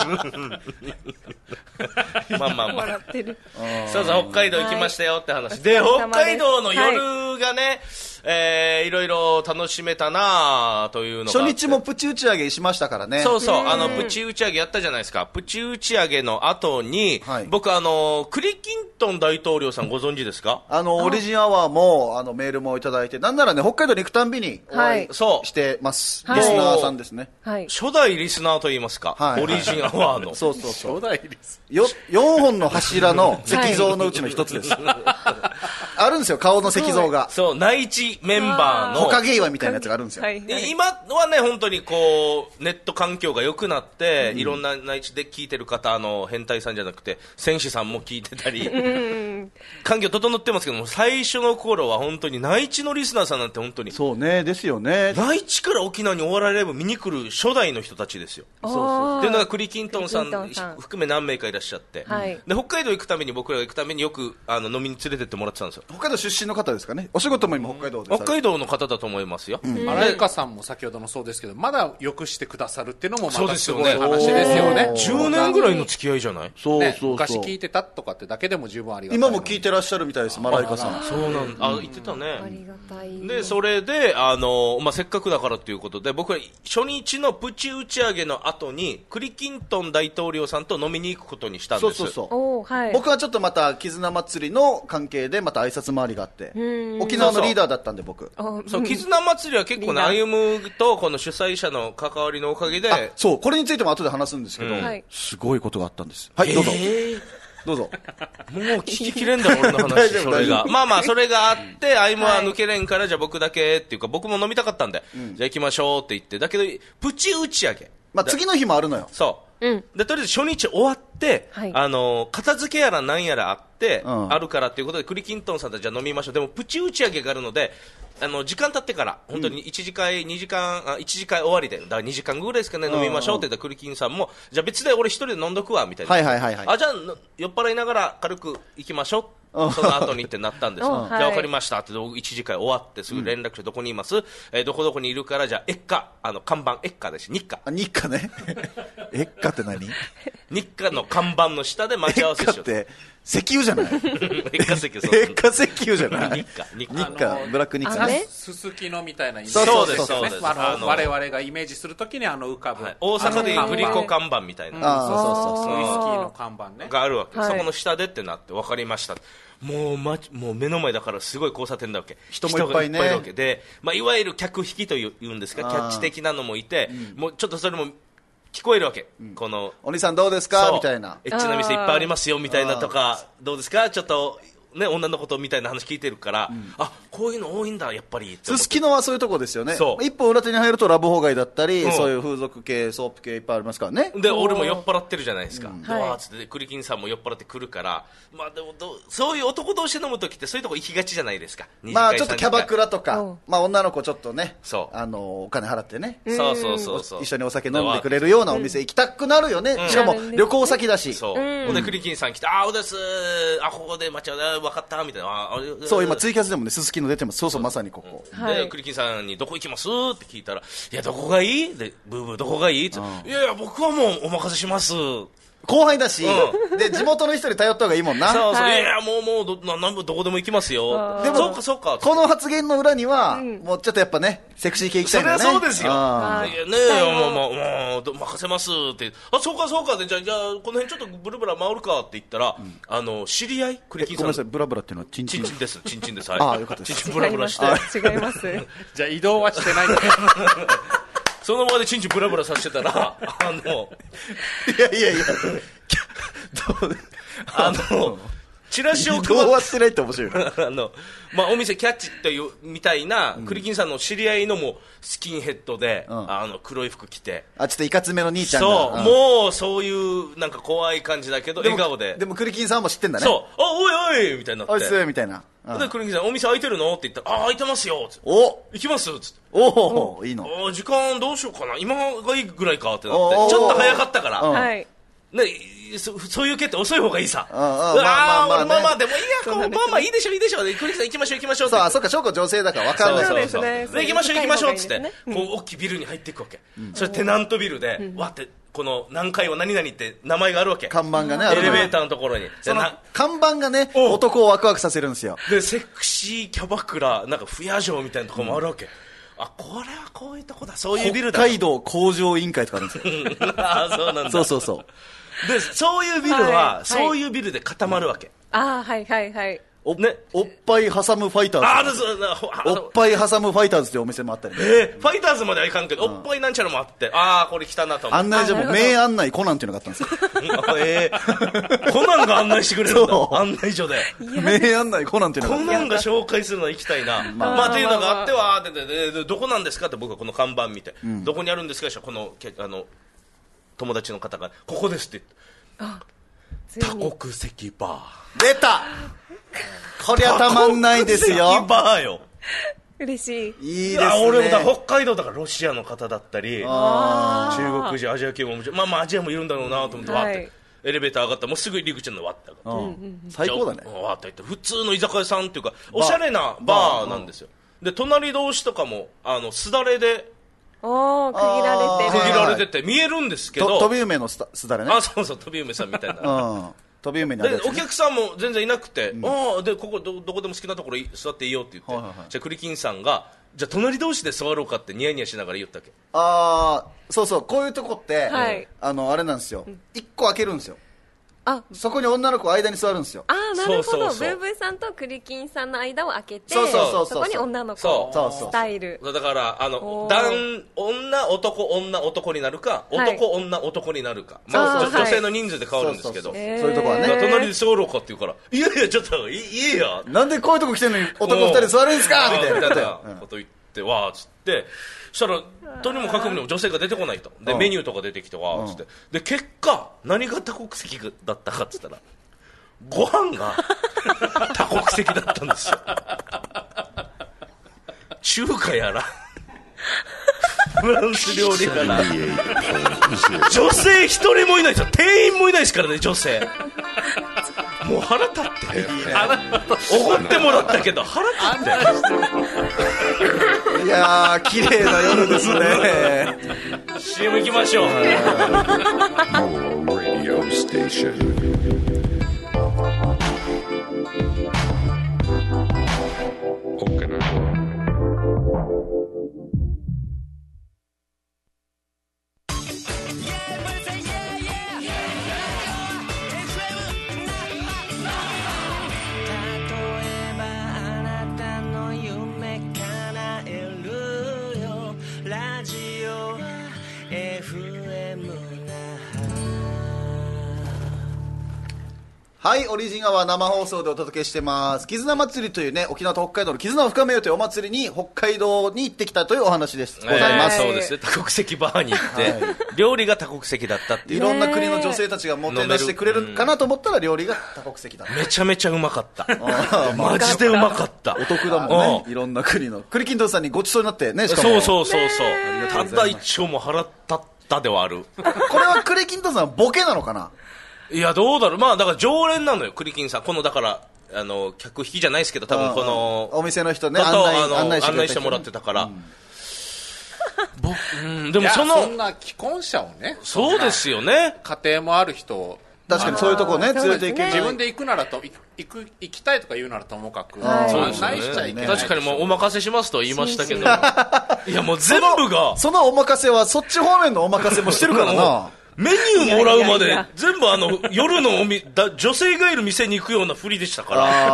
まあまあまあそうそう北海道行きましたよって話、はい、で北海道の夜がね、はいえー、いろいろ楽しめたなというのが、 初日もプチ打ち上げしましたからね。 そうそう、あのプチ打ち上げやったじゃないですか。プチ打ち上げの後に、はい、僕あのクリキントン大統領さんご存知ですか？ あのオリジンアワーもあのメールもいただいて、なんならね北海道に行くたんびにお会いしてます、はい、リスナーさんですね、はい、 初代リスナーといいますか、はい、オリジンアワーのそうそうそう初代リスよよんほんの柱の石像のうちの一つです、はい、あるんですよ顔の石像が。 そう内地メンバーのトカゲ岩みたいなやつがあるんですよ、はいはい、 今はね本当にこうネット環境が良くなって、うん、いろんな内地で聞いてる方、あの変態さんじゃなくて戦士さんも聞いてたり、うん、環境整ってますけども、最初の頃は本当に内地のリスナーさんなんて本当にそうねですよね。 内地から沖縄にお笑いライブ見に来る初代の人たちですよ。そうそうっていうのがクリキントンさん含め何名かいらっしゃって、はい、で北海道行くために僕らが行くためによくあの飲みに連れてってもらってたんですよ。 北海道出身の方ですかね。お仕事も今北海道で、 北海道の方だと思いますよ。 荒井さんも先ほどのそうですけど、まだよくしてくださるっていうのもまたすごい話ですよね。 じゅうねんぐらいの付き合いじゃない？ そうそうそう、ね、 昔聞いてたとかってだけでも十分ありがたい。 今も聞いてらっしゃるみたいです、マライカさん。 そうなんだ、あ、言ってたね。ありがたい。でそれであの、まあ、せっかくだからということで僕は初日のプチ打ち上げの後にクリキントン大統領さんと飲みに行くことにしたんです。 そうそうそう、はい、僕はちょっとまた絆祭りの関係でまた挨拶回りがあって、沖縄のリーダーだったんで僕。 そう絆祭りは結構ね、歩むとこの主催者の関わりのおかげで、 そうこれについても後で話すんですけど、うん、すごいことがあったんです。はい、どうぞ、えー、どうぞ。 もう聞ききれんだ俺の話それがまあまあそれがあってアイムは抜けれんから、じゃあ僕だけっていうか僕も飲みたかったんで、うん、じゃあ行きましょうって言って、だけどプチ打ち上げ、 まあ、次の日もあるのよ。 そう、うん、でとりあえず初日終わって、はい、あの片付けやらなんやらあって、うん、あるからっていうことでクリキントンさんとじゃあ飲みましょう。でもプチ打ち上げがあるのであの時間経ってから本当にいちじかん、にじかん、あいちじかん終わりでだからにじかんぐらいですかね、飲みましょうって言ったらクリキンさんもじゃあ別で俺一人で飲んどくわみたいな、 はいはいはいはい、 あじゃあ酔っ払いながら軽く行きましょうその後にってなったんですよ。じゃあ分かりましたっていちじかん終わってすぐ連絡してどこにいます、うんえー、どこどこにいるからじゃあエッカあの看板エッカです日課あ日課ねエッカって何日課の看板の下で待ち合わせしようって石油じゃない液化石油、 液化石油じゃない日課、 日課、ブラック日課ね。すすきのみたいなイメージそうです、そうです。 あの、我々がイメージするときにあの浮かぶ。 大阪でグリコ看板みたいな。 ああ、そうそうそう。 ウイスキーの看板ね。 があるわけ。そこの下でってなって分かりました。もう、ま、もう目の前だからすごい交差点だわけ。 人もいっぱいね。 人がいっぱいいるわけで、まあ、いわゆる客引きというんですか、キャッチ的なのもいて、もうちょっとそれも聞こえるわけ。この、 お兄さんどうですかみたいな。 エッチな店いっぱいありますよみたいなとか、どうですかちょっと、ね、女の子とみたいな話聞いてるから、うん、あ、こういうの多いんだやっぱり。 すすきのはそういうとこですよね。一歩裏手に入るとラブホ街だったり、うん、そういう風俗系ソープ系いっぱいありますからね。 で俺も酔っ払ってるじゃないですか、うん、でわーっつって栗金さんも酔っ払ってくるから、まあ、でもどそういう男同士で飲む時ってそういうとこ行きがちじゃないですか。 まあちょっとキャバクラとか、まあ、女の子ちょっとね、そうあのお金払ってね、 そうそうそうそう、 一緒にお酒飲んでくれるようなお店行きたくなるよね、うん、しかも旅行先だし。 そう、うん、で栗金さん来て、あーおですー、あここで待ち合わせ分かったみたいな。 そう今ツイキャスでもねすすきの出てます。そうそうまさにここ、 うん、で、はい、栗金さんにどこ行きますって聞いたら、いやどこがいいでブーブーどこがいいって、うん、いやいや僕はもうお任せします後輩だし、うん、で地元の人に頼った方がいいもんな。 そうそう、はい、いやもうもう ど, などこでも行きますよ。でもそうかそうか、 この発言の裏には、うん、もうちょっとやっぱねセクシー系行きたいんだよね。 それはそうですよ。いやねえもうもうもう任せますって、あそうかそうかでじゃあじゃあこの辺ちょっとブルブラ回るかって言ったら、うん、あの知り合い栗金さん、 ごめんなさいブラブラっていうのはチンチンチンチンですチンチンです。 はい、ああよかったです。 チンチンブラブラして違いますじゃあ移動はしてないんだその場でチンチンブラブラさせてたらあのいやいやいやあのチラシを配ってどうはしてないって面白いあの、まあ、お店キャッチというみたいな、うん、栗金さんの知り合いのもスキンヘッドで、うん、あの黒い服着て、 あちょっといかつめの兄ちゃんが、 そう、うん、もうそういうなんか怖い感じだけど笑顔で、 でも栗金さんも知ってんだね。 そう、あおいおいみたいになって、 おいすみたいな、 うん、で栗金さんお店開いてるのって言ったら、あ開いてますよつって、 お行きますつって、 おおいいの、 あ時間どうしようかな今がいいぐらいかってなって、ちょっと早かったから、はい、ね、そ, そういう系って遅い方がいいさ。ああ、まあまあまあ、ね、まあまあでもいいや、まあまあいいでしょいいでしょ。栗さん行きましょう行きましょうって。 そう、そっか、翔子女性だから分かんない。 そうそうそう。で行きましょう行きましょうっつって、こう大きいビルに入っていくわけ。うん、それテナントビルで、うん、わってこの何階は何々って名前があるわけ。 看板がね、 エレベーターのところに。 その看板がね、男をワクワクさせるんですよ。 でセクシーキャバクラなんか不夜城みたいなところもあるわけ。うん、あこれはこういうとこだ、そういうビルだ。 北海道工場委員会とかあるんですよ。 あそうなんだ。 そうそうそう。 でそういうビルは、はい、そういうビルで固まるわけ、 うん、ああはいはいはい、 お, ね、おっぱい挟むファイターズ、 あるおっぱい挟むファイターズっていうお店もあったり、ね、 えー、ファイターズまではいかんけど、うん、おっぱいなんちゃらもあって、ああこれ来たなと思って、 案内所も名案内コナンっていうのがあったんですよえー、コナンが案内してくれるんだ案内所で名案内コナンっていうのがコナンが紹介するの行きたいなまあ、まあ、っていうのがあっては、ででででどこなんですかって僕はこの看板見て、うん、どこにあるんですかこのあの友達の方がここですって言って、あ多国籍バー出たこりゃたまんないですよ。 多国籍バーよ嬉しい。 いいですね。 俺もだ北海道だからロシアの方だったり中国人アジア系ももちろんまあまあアジアもいるんだろうなと思って、はい、わってエレベーター上がったらもうすぐ入り口のわって上がって、うん、 最高だね。 わって言って普通の居酒屋さんっていうかおしゃれなバーなんですよ。で隣同士とかもあのすだれでお区切られてる、 区切られてて見えるんですけど、 飛び梅のすだれね。 あそうそう飛び梅さんみたいな、うん、 飛び梅にあるやつ、 ね、でお客さんも全然いなくて、うん、あでここ ど, どこでも好きなところ座っていいよって言って、はいはいはい、じゃあ栗金さんがじゃあ隣同士で座ろうかってニヤニヤしながら言ったっけ。 ああそうそうこういうとこって、はい、あのあれなんですよ、いっこ開けるんですよ。あそこに女の子間に座るんですよ。 あなるほど。ブーブーさんと栗金さんの間を開けて、そうそうそうそうそこに女の子スタイル。 だからあの男女男女男になるか、はい、男女男になるか、まあ、女性の人数で変わるんですけど、そういうとこはね。 隣で座ろうかって言うからいやいやちょっといいやなんでこういうとこ来てんのに男ふたり座るんですかみたいなこと言ってわーっつってそしたらとにもかくにも女性が出てこないとで、うん、メニューとか出てきてわーっつって、うん、で結果何が多国籍だったかっつったらご飯が多国籍だったんですよ。中華やらフランス料理から女性一人もいないですよ。店員もいないですからね女性。もう腹立っておごってもらったけど腹立っていやー綺麗な夜ですね。 シーエム 行きましょう。 More radio station はい、オリジンアワー生放送でお届けしてます。絆祭りというね、沖縄と北海道の絆を深めようというお祭りに北海道に行ってきたというお話です。ございます。 そうですね、多国籍バーに行って、はい、料理が多国籍だったっていう。 いろんな国の女性たちがもてなしてくれるかなと思ったら料理が多国籍だった。 めちゃめちゃうまかった。マジでうまかった。 お得だもんね。いろんな国の。クリキントンさんにごちそうになってね、しかも。 そうそうそうそう。ただ一丁も払ったったではある。 これはクリキントンさんはボケなのかな。 いや、どうだろう。まあ、だから常連なのよ、クリキンさん。この、だから、あの、客引きじゃないですけど、多分この、 お店の人ね、 案内、案内して、案内してもらってたから。うんぼうん、でもその、 そんな既婚者をね。 そうですよね。 家庭もある人を。 確かにそういうとこね、連れて行ける。 自分で行くならと、行く、行きたいとか言うならともかく。 そうですね。しちゃいけない。確かにもうお任せしますと言いましたけど。いや、もう全部が。 そのお任せは、そっち方面のお任せもしてるからな。 メニューもらうまで全部あの夜のおみだ女性がいる店に行くようなふりでしたから。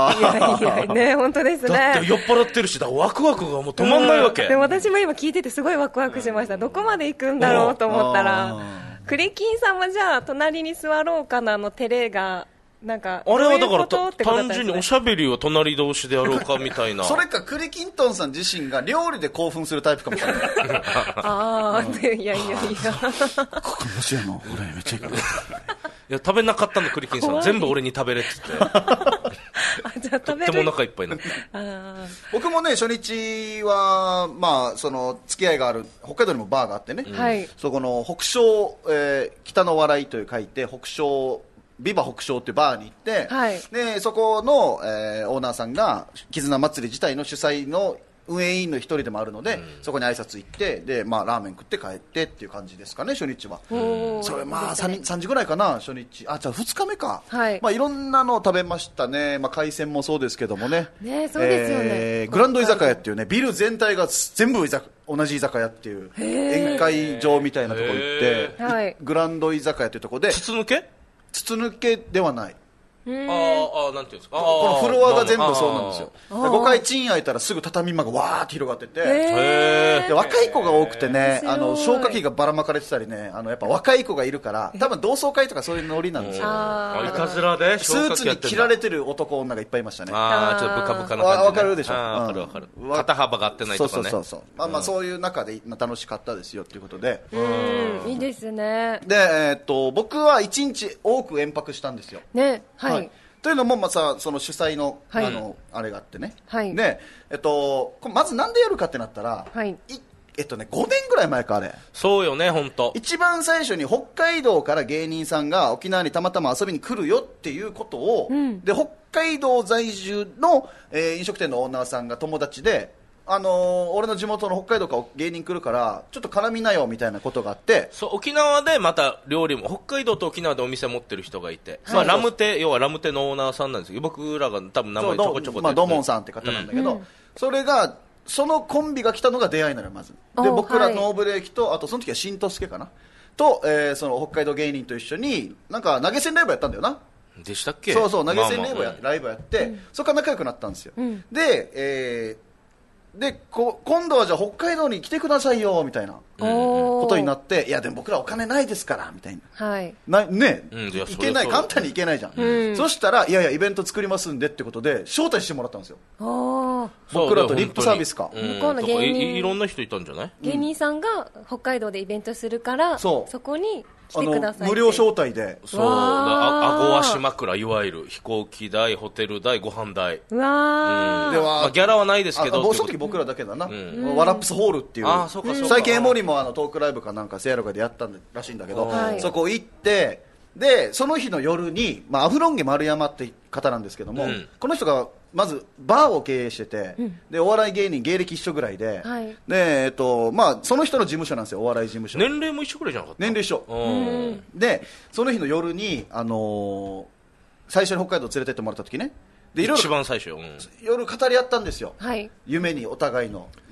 いやいやね、本当ですね。 だって酔っ払ってるし、だワクワクがもう止まんないわけ、うん、 でも私も今聞いててすごいワクワクしました。どこまで行くんだろうと思ったら、クリキンさんもじゃあ隣に座ろうかなのテレがなんかあれはだから単純におしゃべりを隣同士でやろうかみたいな。 それかクリキントンさん自身が料理で興奮するタイプかもしれない。 ああ、うん、いやいやいやここもしやの俺めっちゃいいから。いや食べなかったのクリキンさん全部俺に食べれって言って。あ、じゃあ食べる。とってもお腹いっぱいになって。 僕もね初日はまあその付き合いがある北海道にもバーがあってね。 はい、 そこの北昇、えー、北の笑いという書いて北昇ビバ北昇っていうバーに行って、 はい、 でそこの、えー、オーナーさんが絆祭り自体の主催の運営委員の一人でもあるので、うん、そこに挨拶行ってで、まあ、ラーメン食って帰ってっていう感じですかね初日は。それまあ 3, さんじぐらいかな初日。あじゃあふつかめか、 はいまあ、いろんなの食べましたね、まあ、海鮮もそうですけどもね。 ねそうですよね、 えー、グランド居酒屋っていうねビル全体が全部同じ居酒屋っていう宴会場みたいなところ行って、 はい、 グランド居酒屋っていうところで筒抜け筒抜けではない。 ああ、なんていうんですか。 このフロアが全部そうなんですよ。ごかいチン開いたらすぐ畳間がわーって広がってて、で若い子が多くてね、あの消火器がばらまかれてたりね、あのやっぱ若い子がいるから多分同窓会とかそういうノリなんですよ。 いたずらでスーツに着られてる男女がいっぱいいましたね。 ああ、ちょっとブカブカな感じで。 わかるでしょ。 わかるわかる。肩幅が合ってないとかね。 そうそうそう。まあまあそういう中で楽しかったですよっていうことで。 うん、いいですね。 で、えっと僕はいちにち多く延泊したんですよ。 ね、はい。 というのも、まあ、さその主催の、 はい、 あのあれがあってね、 はい、 でえっと、まずなんでやるかってなったら、 はいいえっとね、ごねんぐらい前かあれそうよね本当一番最初に北海道から芸人さんが沖縄にたまたま遊びに来るよっていうことを、 うん、 で北海道在住の、えー、飲食店のオーナーさんが友達であのー、俺の地元の北海道から芸人来るからちょっと絡みなよみたいなことがあって、 そう沖縄でまた料理も北海道と沖縄でお店持ってる人がいて、はいまあ、ラムテ要はラムテのオーナーさんなんですけど僕らが多分名前ちょこちょこ出て、 まあ、ドモンさんって方なんだけど、うん、それがそのコンビが来たのが出会いなのよまずで僕らノーブレーキとあとその時は新とすけかなと、えー、その北海道芸人と一緒になんか投げ銭ライブやったんだよなでしたっけ。 そうそう投げ銭ライブや、まあまあ、ライブやって、うん、そこから仲良くなったんですよ、 うん、 で、えーでこ今度はじゃあ北海道に来てくださいよみたいなことになっていやでも僕らお金ないですからみたいな、 はい、 なね、 うん、 行けない簡単に行けないじゃん、 うん、 そしたらいやいやイベント作りますんでってことで招待してもらったんですよ。 あ僕らとリップサービスか、 うん、向こうの芸人 い, いろんな人いたんじゃない。 芸人さんが北海道でイベントするから、うん、そ, そこに来てください無料招待でそうあご足枕いわゆる飛行機代ホテル代ご飯代うわ、 うんではまあ、ギャラはないですけどその時僕らだけだな、うん、ワラップスホールっていうあそうかそうか最近エモにもあのトークライブかなんかセアロガでやったらしいんだけど、 はい、 そこ行ってでその日の夜に、まあ、アフロンゲ丸山って方なんですけども、うん、この人がまずバーを経営してて、うん、でお笑い芸人芸歴一緒ぐらいで、 はい、 でえっとまあ、その人の事務所なんですよお笑い事務所。 年齢も一緒ぐらいじゃなかった。 年齢一緒でその日の夜に、あのー、最初に北海道連れてってもらった時ねでいろいろ一番最初、うん、 夜語り合ったんですよ、 はい、 夢にお互いの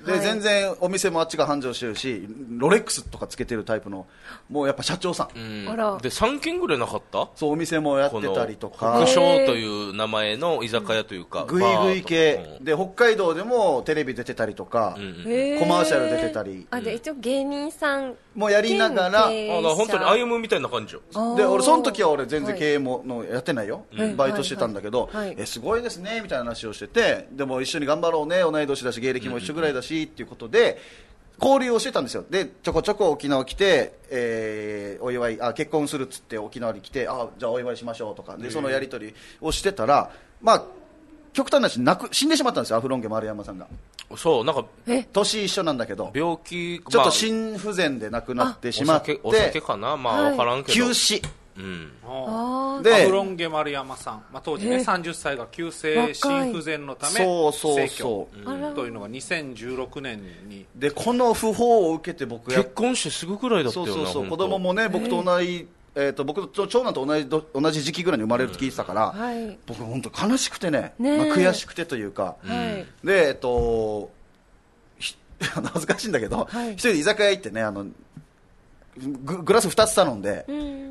で、はい、全然お店もあっちが繁盛してるし、ロレックスとかつけてるタイプのもうやっぱ社長さん、 うん、あらでさんけんぐらいなかった？ そうお店もやってたりとか、 北昇という名前の居酒屋というか、 グイグイ系で北海道でもテレビ出てたりとか、うん、コマーシャル出てたり、 あで一応芸人さんもやりながら、あだ本当に歩むみたいな感じよ。 で俺その時は俺全然経営ものやってないよ、はい、バイトしてたんだけど、はいはい、えすごいですねみたいな話をしてて、でも一緒に頑張ろうね、同い年だし芸歴も一緒ぐらいだしっていうことで交流をしてたんですよ。でちょこちょこ沖縄来て、えー、お祝いあ結婚するっつって沖縄に来て、あじゃあお祝いしましょうとかでそのやり取りをしてたら、まあ極端な話なく死んでしまったんですよ、アフロンゲ丸山さんが。 そうなんか年一緒なんだけど病気ちょっと心不全で亡くなってしまって、 お酒、お酒かな、まあ分からんけど急死、 うん、でアフロンゲ丸山さん、まあ、当時ねさんじゅっさいが急性心不全のためそうそうそう、 うん、というのがにせんじゅうろくねんにでこの訃報を受けて僕結婚してすぐくらいだったよな。 そうそうそう子供もね僕と同じ、えー、と僕と長男と同じ同じ時期ぐらいに生まれるって聞いてたから、うんはい、僕本当悲しくて ね, ね、まあ、悔しくてというか、うん、でえっと恥ずかしいんだけど、はい、一人で居酒屋行ってねあの グ, グラスふたつ頼んで、うん、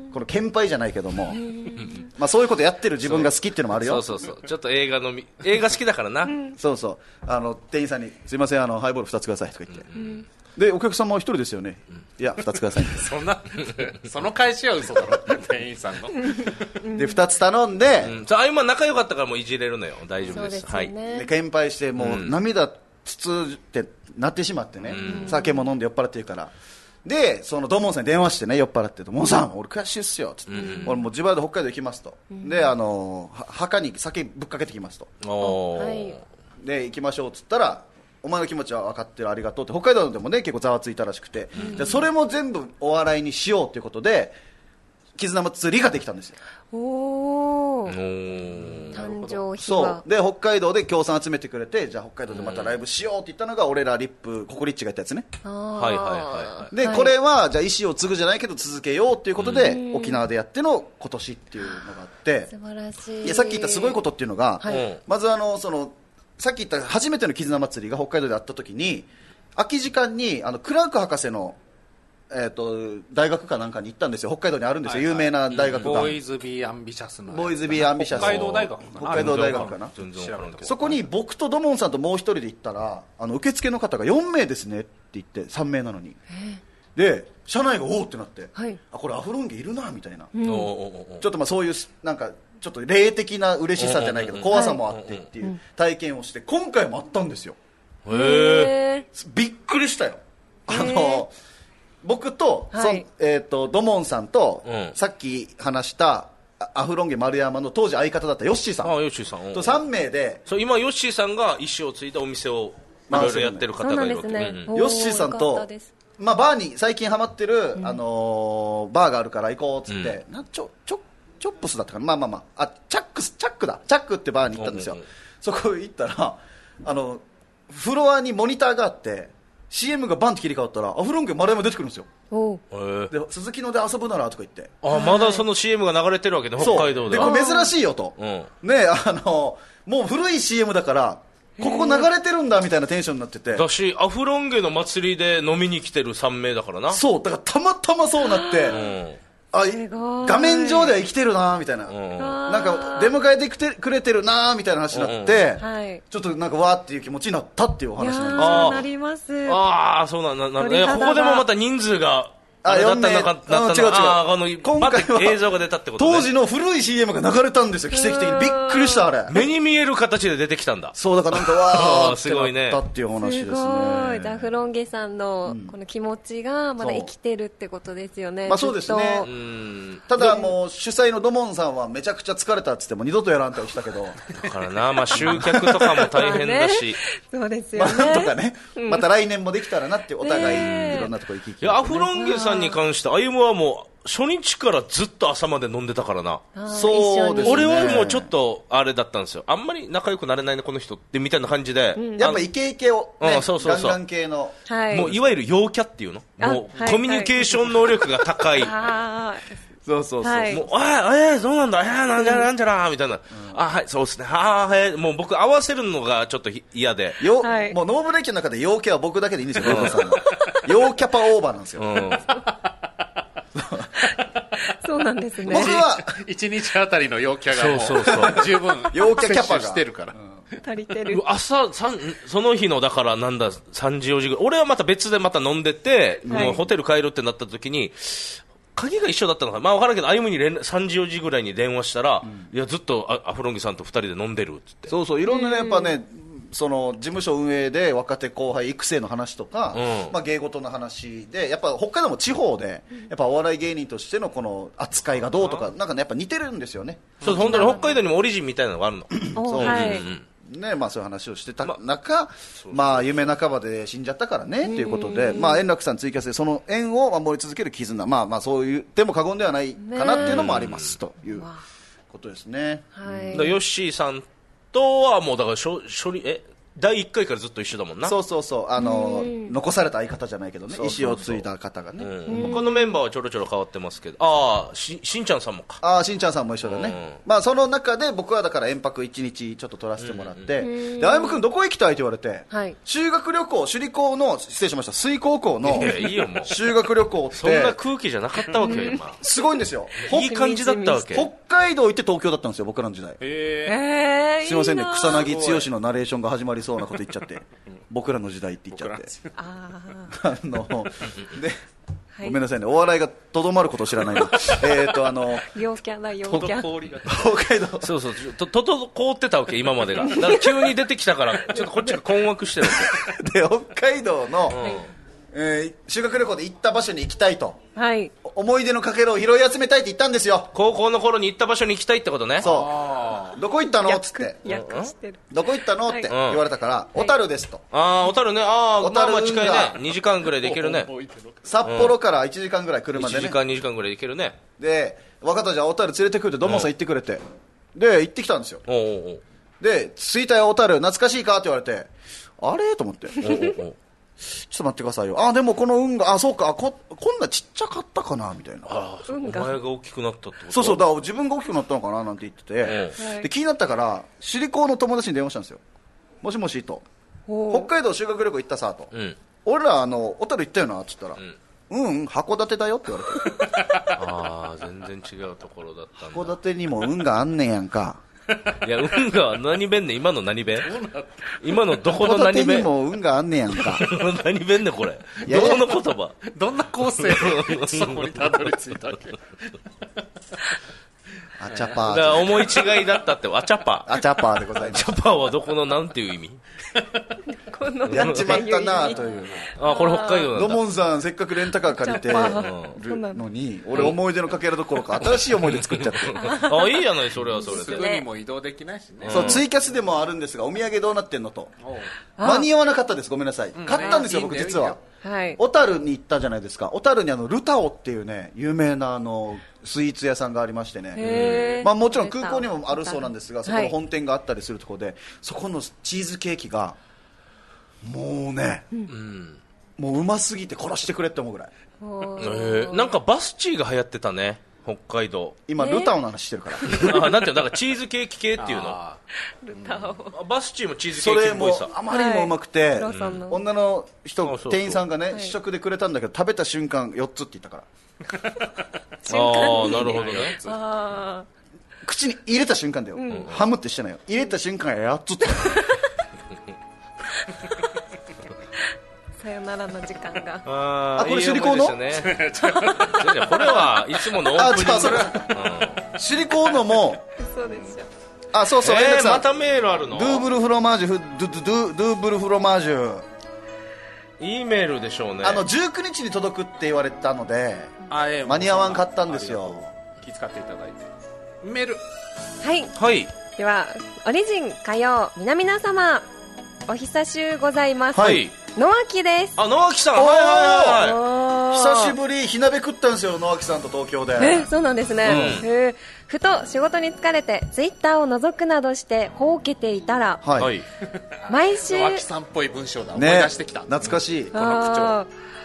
この献杯じゃないけども、うん、まあそういうことやってる自分が好きっていうのもあるよ。 そうそうそうちょっと映画のみ映画好きだからな、うん、 そうそうあの店員さんにすいませんあのハイボールふたつくださいとか言って、うん、でお客さんも一人ですよね、うん、いやふたつくださいそんなその返しは嘘だろ店員さんのでふたつ頼んで、 うん、あ今仲良かったからもういじれるのよ大丈夫です。 そうですよね、 はい、で献杯してもう涙つつってなってしまってね、うん、酒も飲んで酔っ払ってるからでそのドモンさんに電話してね酔っ払ってドモンさん俺悔しいっすよつって、うん、俺もう自腹で北海道行きますと、うん、であの墓に酒ぶっかけてきますと、はい、で行きましょうっつったらお前の気持ちは分かってるありがとうって北海道でもね結構ざわついたらしくて、うん、でそれも全部お笑いにしようということで絆祭りができたんですよ。 おお誕生日はそうで北海道で協賛集めてくれてじゃあ北海道でまたライブしようって言ったのが俺らリップココリッチがやったやつね。 はいはいはいで、はい、これはじゃあ意思を継ぐじゃないけど続けようっていうことで沖縄でやっての今年っていうのがあって素晴らしい。 いやさっき言ったすごいことっていうのが、はい、まずあのそのさっき言った初めての絆祭りが北海道であった時に空き時間にあのクラーク博士のえー、と大学かなんかに行ったんですよ。北海道にあるんですよ、はいはい、有名な大学が、 ボーイズビーアンビシャスのボーイズビーアンビシャス北海道大学北海道大学かな。そこに僕とドモンさんともう一人で行ったらあの受付の方がよんめいですねって言ってさんめいなのにで社内がおおってなって、はい、あこれアフロンゲいるなみたいな、うん、ちょっとまあそういうなんかちょっと霊的な嬉しさじゃないけど怖さもあってっていう体験をして今回もあったんですよ。 へーびっくりしたよ。あの僕と、はい、えー、とドモンさんと、うん、さっき話したアフロンゲ丸山の当時相方だったヨッシーさん、 ああヨッシーさんとさんめいでそう今ヨッシーさんが意思を継いだお店をいろいろやってる方がいるわけ、ねうん、ヨッシーさんと、まあ、バーに最近ハマってる、うんあのー、バーがあるから行こうっつって、うん、なちょちょチョップスだったかな、まあまあまあ、あチャックスチャックだチャックってバーに行ったんですよ、うんうん、そこ行ったらあのフロアにモニターがあって シーエム がバンって切り替わったらアフロンゲ丸山出てくるんですよ。おで鈴木ので遊ぶならとか言ってあまだその シーエム が流れてるわけで北海道ででこれ珍しいよと、うん、ねあのもう古い シーエム だからここ流れてるんだみたいなテンションになっててだしアフロンゲの祭りで飲みに来てるさんめいだからな。 そうだからたまたまそうなって、うんあ画面上では生きてるなみたいな、うん、なんか出迎えてきてくれてるなみたいな話になって、うんうん、ちょっとなんかわーっていう気持ちになったっていうお話なんですよ。 あなります。 ああそうなんだ、ね、ここでもまた人数があよんめいだったのかなったのかあの今回は映像が出たってこと、ね、 当時の古い シーエム が流れたんですよ奇跡的に。びっくりしたあれ目に見える形で出てきたんだ。 そうだからなんかわーってなったっていう話ですね。 すごいじゃあフロンゲさんのこの気持ちがまだ生きてるってことですよね、 うん、まあそうですね。うんただもう主催のドモンさんはめちゃくちゃ疲れたって言っても二度とやらんって言ってたけどだからな、まあ、集客とかも大変だし、 まあね、そうですよね、 まあ、なんとかね、うん、また来年もできたらなってお互いいろんなところ行き来、ね、 いやアフロンゲさんに関して歩はもう初日からずっと朝まで飲んでたからな。 そうですね。 俺はもうちょっとあれだったんですよ。あんまり仲良くなれないねこの人ってみたいな感じで、うん、 やっぱイケイケを、ね、 うん、そうそうそうガンガン系の、 はい、もういわゆる陽キャっていうのもうコミュニケーション能力が高いそうそうそう、 はい、 もうええそうなんだ、えー、なんじゃらなんじゃらみたいな、うん、あはいそうですね、あはい、もう僕合わせるのがちょっと嫌で、 よ、はい、もうノーブレーキの中で陽キャは僕だけでいいんですよ、ロさんの陽キャパオーバーなんですよ、うん、 そうなんですね。 僕はいちにちあたりの陽キャがもうそうそうそう十分陽キャキャパがしてるから、 うん、足りてる。 朝その日のだからなんださんじよじぐらい、俺はまた別でまた飲んでて、はい、もうホテル帰るってなった時に鍵が一緒だったのかな、まあ分からんけど、歩夢に連さんじよじぐらいに電話したら、うん、いやずっとアフロンギさんとふたりで飲んでるっつって、 そうそう、いろんなね、やっぱね、その事務所運営で若手後輩育成の話とか、うん、まあ、芸事の話で、やっぱ北海道も地方でやっぱお笑い芸人としてのこの扱いがどうとか、なんかね、やっぱ似てるんですよね。 そう、本当に北海道にもオリジンみたいなのがあるの。 そう、はい、 ね、まあ、そういう話をしてた中、ま、まあ、夢半ばで死んじゃったからねということで、まあ、円楽さんツイキャスでその縁を守り続ける絆、まあまあ、そう言っても過言ではないかなっていうのもありますということですね。 はい、 だヨッシーさんとはもうだから処理えだいいっかいからずっと一緒だもんな。 そうそうそう、あの残された相方じゃないけどね、意思を継いだ方がね、 うん、他のメンバーはちょろちょろ変わってますけど、ああ し, しんちゃんさんもか、 ああしんちゃんさんも一緒だね、うん、まあその中で僕はだから延泊いちにちちょっと取らせてもらって、うん、であやむくんどこ行きたいって言われて、はい、修学旅行、首里高の失礼しました水高校の修学旅行ってそんな空気じゃなかったわけよ今すごいんですよ、 いい感じだったわけ。 北海道行って東京だったんですよ僕らの時代。 へー、 すいませんね、草薙剛のナレーションが始まりそうなこと言っちゃって僕らの時代って言っちゃってああので、はい、ごめんなさいね、お笑いがとどまることを知らないのえっとあの陽キャだ陽キャ北海道そうそうととと凍ってたわけ今までがだから急に出てきたからちょっとこっちが困惑してるわけで北海道の、うん、えー、修学旅行で行った場所に行きたいと、はい、思い出のかけらを拾い集めたいって言ったんですよ。 高校の頃に行った場所に行きたいってことね。 そうどこ行ったのっつってどこ行ったのって言われたから、小樽ですと。 ああ小樽ね、ああ小樽まあ近いね、にじかんぐらいで行けるね。 札幌からいちじかんぐらい車でね、 いちじかんにじかんぐらいで行けるね。 で分かったじゃあ小樽連れてくるって土門さん言ってくれて、で行ってきたんですよ。おうおうで着いたよ小樽懐かしいかって言われて、あれと思っておうおうちょっと待ってくださいよ、あでもこの運が、あそうか、ここんなちっちゃかったかなみたいな、 あそうお前が大きくなったってこと。 そうそうだから自分が大きくなったのかななんて言ってて、うん、で気になったから首里高の友達に電話したんですよ。もしもしと、北海道修学旅行行ったさと、うん、俺らあの小樽行ったよなって言ったら、うん、うん、函館だよって言われてああ全然違うところだったんだ。 函館にも運があんねんやんかいや運が何弁ねん今の何弁今のどこの何弁。 函館にも運があんねんやんか何弁ねんこれどこの言葉どんな構成でそこにたどり着いたっけアチャパーだから思い違いだったってアチャパーアチャパーでございます。 アチャパーはどこのなんていう意味このやっちまったなという。 あこれ北海道なんだ。 ドモンさんせっかくレンタカー借りてるのに俺思い出のかけらどころか新しい思い出作っちゃってあいいじゃないそれはそれですぐにも移動できないしね。 そうツイキャスでもあるんですがお土産どうなってんのと間に合わなかったです、ごめんなさい、買ったんですよ僕実は。小樽に行ったじゃないですか。小樽にあのルタオっていうね有名なあのスイーツ屋さんがありましてね、まあ、もちろん空港にもあるそうなんですがそこの本店があったりするところで、はい、そこのチーズケーキがもうね、うん、もううますぎて殺してくれって思うぐらい、 えー、なんかバスチーが流行ってたね北海道。 今ルタオの話してるからあなんていうのだからチーズケーキ系っていうのルタオバスチーもチーズケーキっぽいさ。 それもあまりにもうまくて、はい、女の人店員さんがね、はい、試食でくれたんだけど食べた瞬間よっつって言ったからああなるほどね。 あ口に入れた瞬間だよ、うん、ハムってしてないよ。入れた瞬間やっつってさよならの時間がああこれ首里高のねこれはいつものオープニング。あそれ首里高のもそうですよ。 あそうそう、 えー、またメールあるの。 ドゥーブルフロマージュドゥドゥドゥドゥーブルフロマージュいいメールでしょうね。 あのじゅうくにちに届くって言われたのであ、えー、間に合わんかったんですよ。 気遣っていただいてメールはい、 はい、 ではオリジン火曜皆々様お久しゅうございます、はい、野脇です。 あ野脇さん、はいはいはい、 久しぶり火鍋食ったんですよ野脇さんと東京で。 えそうなんですね、うん、えふと仕事に疲れてツイッターを覗くなどしてほうけていたら、はい、毎週野脇さんっぽい文章だ思い出してきた、 ね、懐かしい、 うん、この口調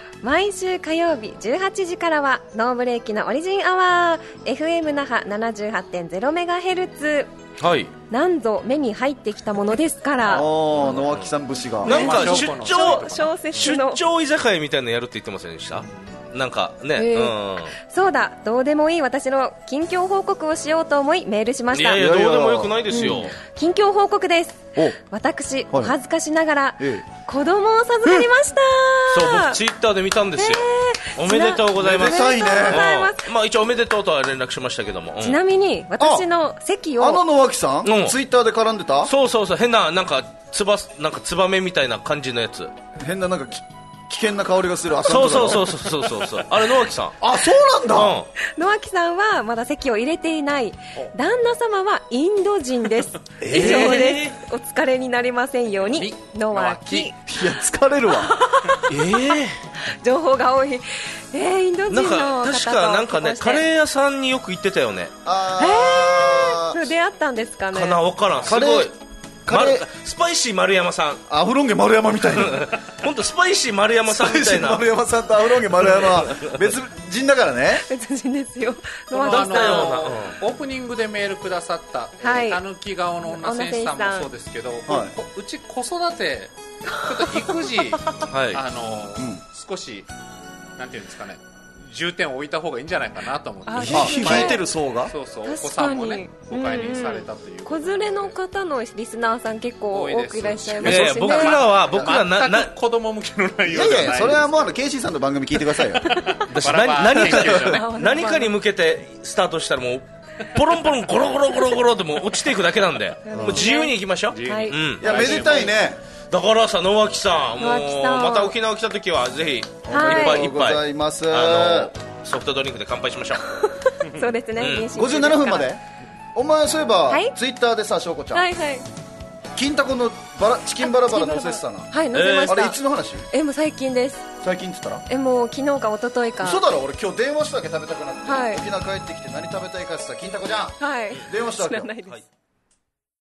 毎週火曜日じゅうはちじからはノーブレーキのオリジンアワー エフエム 那覇 ななじゅうはちてんゼロ メガヘルツ、はい、何度目に入ってきたものですから。 野脇さん節がなんか出張小説の出張居酒屋みたいなのやるって言ってませんでした？なんかね、えーうん、そうだ、どうでもいい私の近況報告をしようと思いメールしました。 いやいや、どうでもよくないですよ、うん、 近況報告です。私、お恥ずかしながら、ええ、子供を授かりました、 うん、そう、僕ツイッターで見たんですよ、えー、おめでとうございます。 おめでとうございます、うん、まあ、一応おめでとうとは連絡しましたけども、うん、 ちなみに私の席をあの野脇さん、うん、ツイッターで絡んでた。 そうそうそう、変ななんかつばなんかツバメみたいな感じのやつ、 変ななんか危険な香りがするアカウントだろ。そうそうそうそうそうあれ野脇さん。 あ、そうなんだ、うん、 野脇さんはまだ席を入れていない。旦那様はインド人です、えー、以上です。お疲れになりませんように野脇。いや疲れるわえー、 情報が多い。えー、インド人の方となんか確かなんかねカレー屋さんによく行ってたよね。 あえー、それ出会ったんですかね。 かな、分からん。すごいま、スパイシー丸山さん、 アフロンゲ丸山みたいな本当スパイシー丸山さんみたいな。 丸山さんとアフロンゲ丸山は別人だからね。 別人ですよ。 あのオープニングでメールくださったたぬき顔の女選手さんもそうですけど、はい、うち子育てちょっと育児、はい、あの、うん、少しなんていうんですかね、重点を置いた方がいいんじゃないかなと思って。 聞いてる層がそうそう、お子さんもねご解任されたという、 子連れの方のリスナーさん結構多くいらっしゃいますし、ね、いやいや僕らは僕らなな子供向けの内容じゃない。 いやいや、それはもうあのケイシーさんの番組聞いてくださいよ何か何かに向けてスタートしたらもうポロンポロンゴロゴロゴロゴロでも落ちていくだけなんで、もう自由に行きましょう。 はい、 うん、いやめでたいね。 だからさ、野脇さん、もうまた沖縄来た時はぜひいっぱいいっぱいあのソフトドリンクで乾杯しましょうそうですね、うん、 ごじゅうななふんまで。お前そういえば、はい、ツイッターでさ、しょうこちゃん、 はいはい、 金タコのバラチキンバラバラ乗せてたな。 はい、乗せました。 あれいつの話？ え、もう最近です。 最近って言ったら？ え、もう昨日か一昨日か。 嘘だろ。俺今日電話しただけ食べたくなって、 はい、 沖縄帰ってきて何食べたいかって言ったら金タコじゃん。 はい、 電話したわけよ。 知らないです。はい。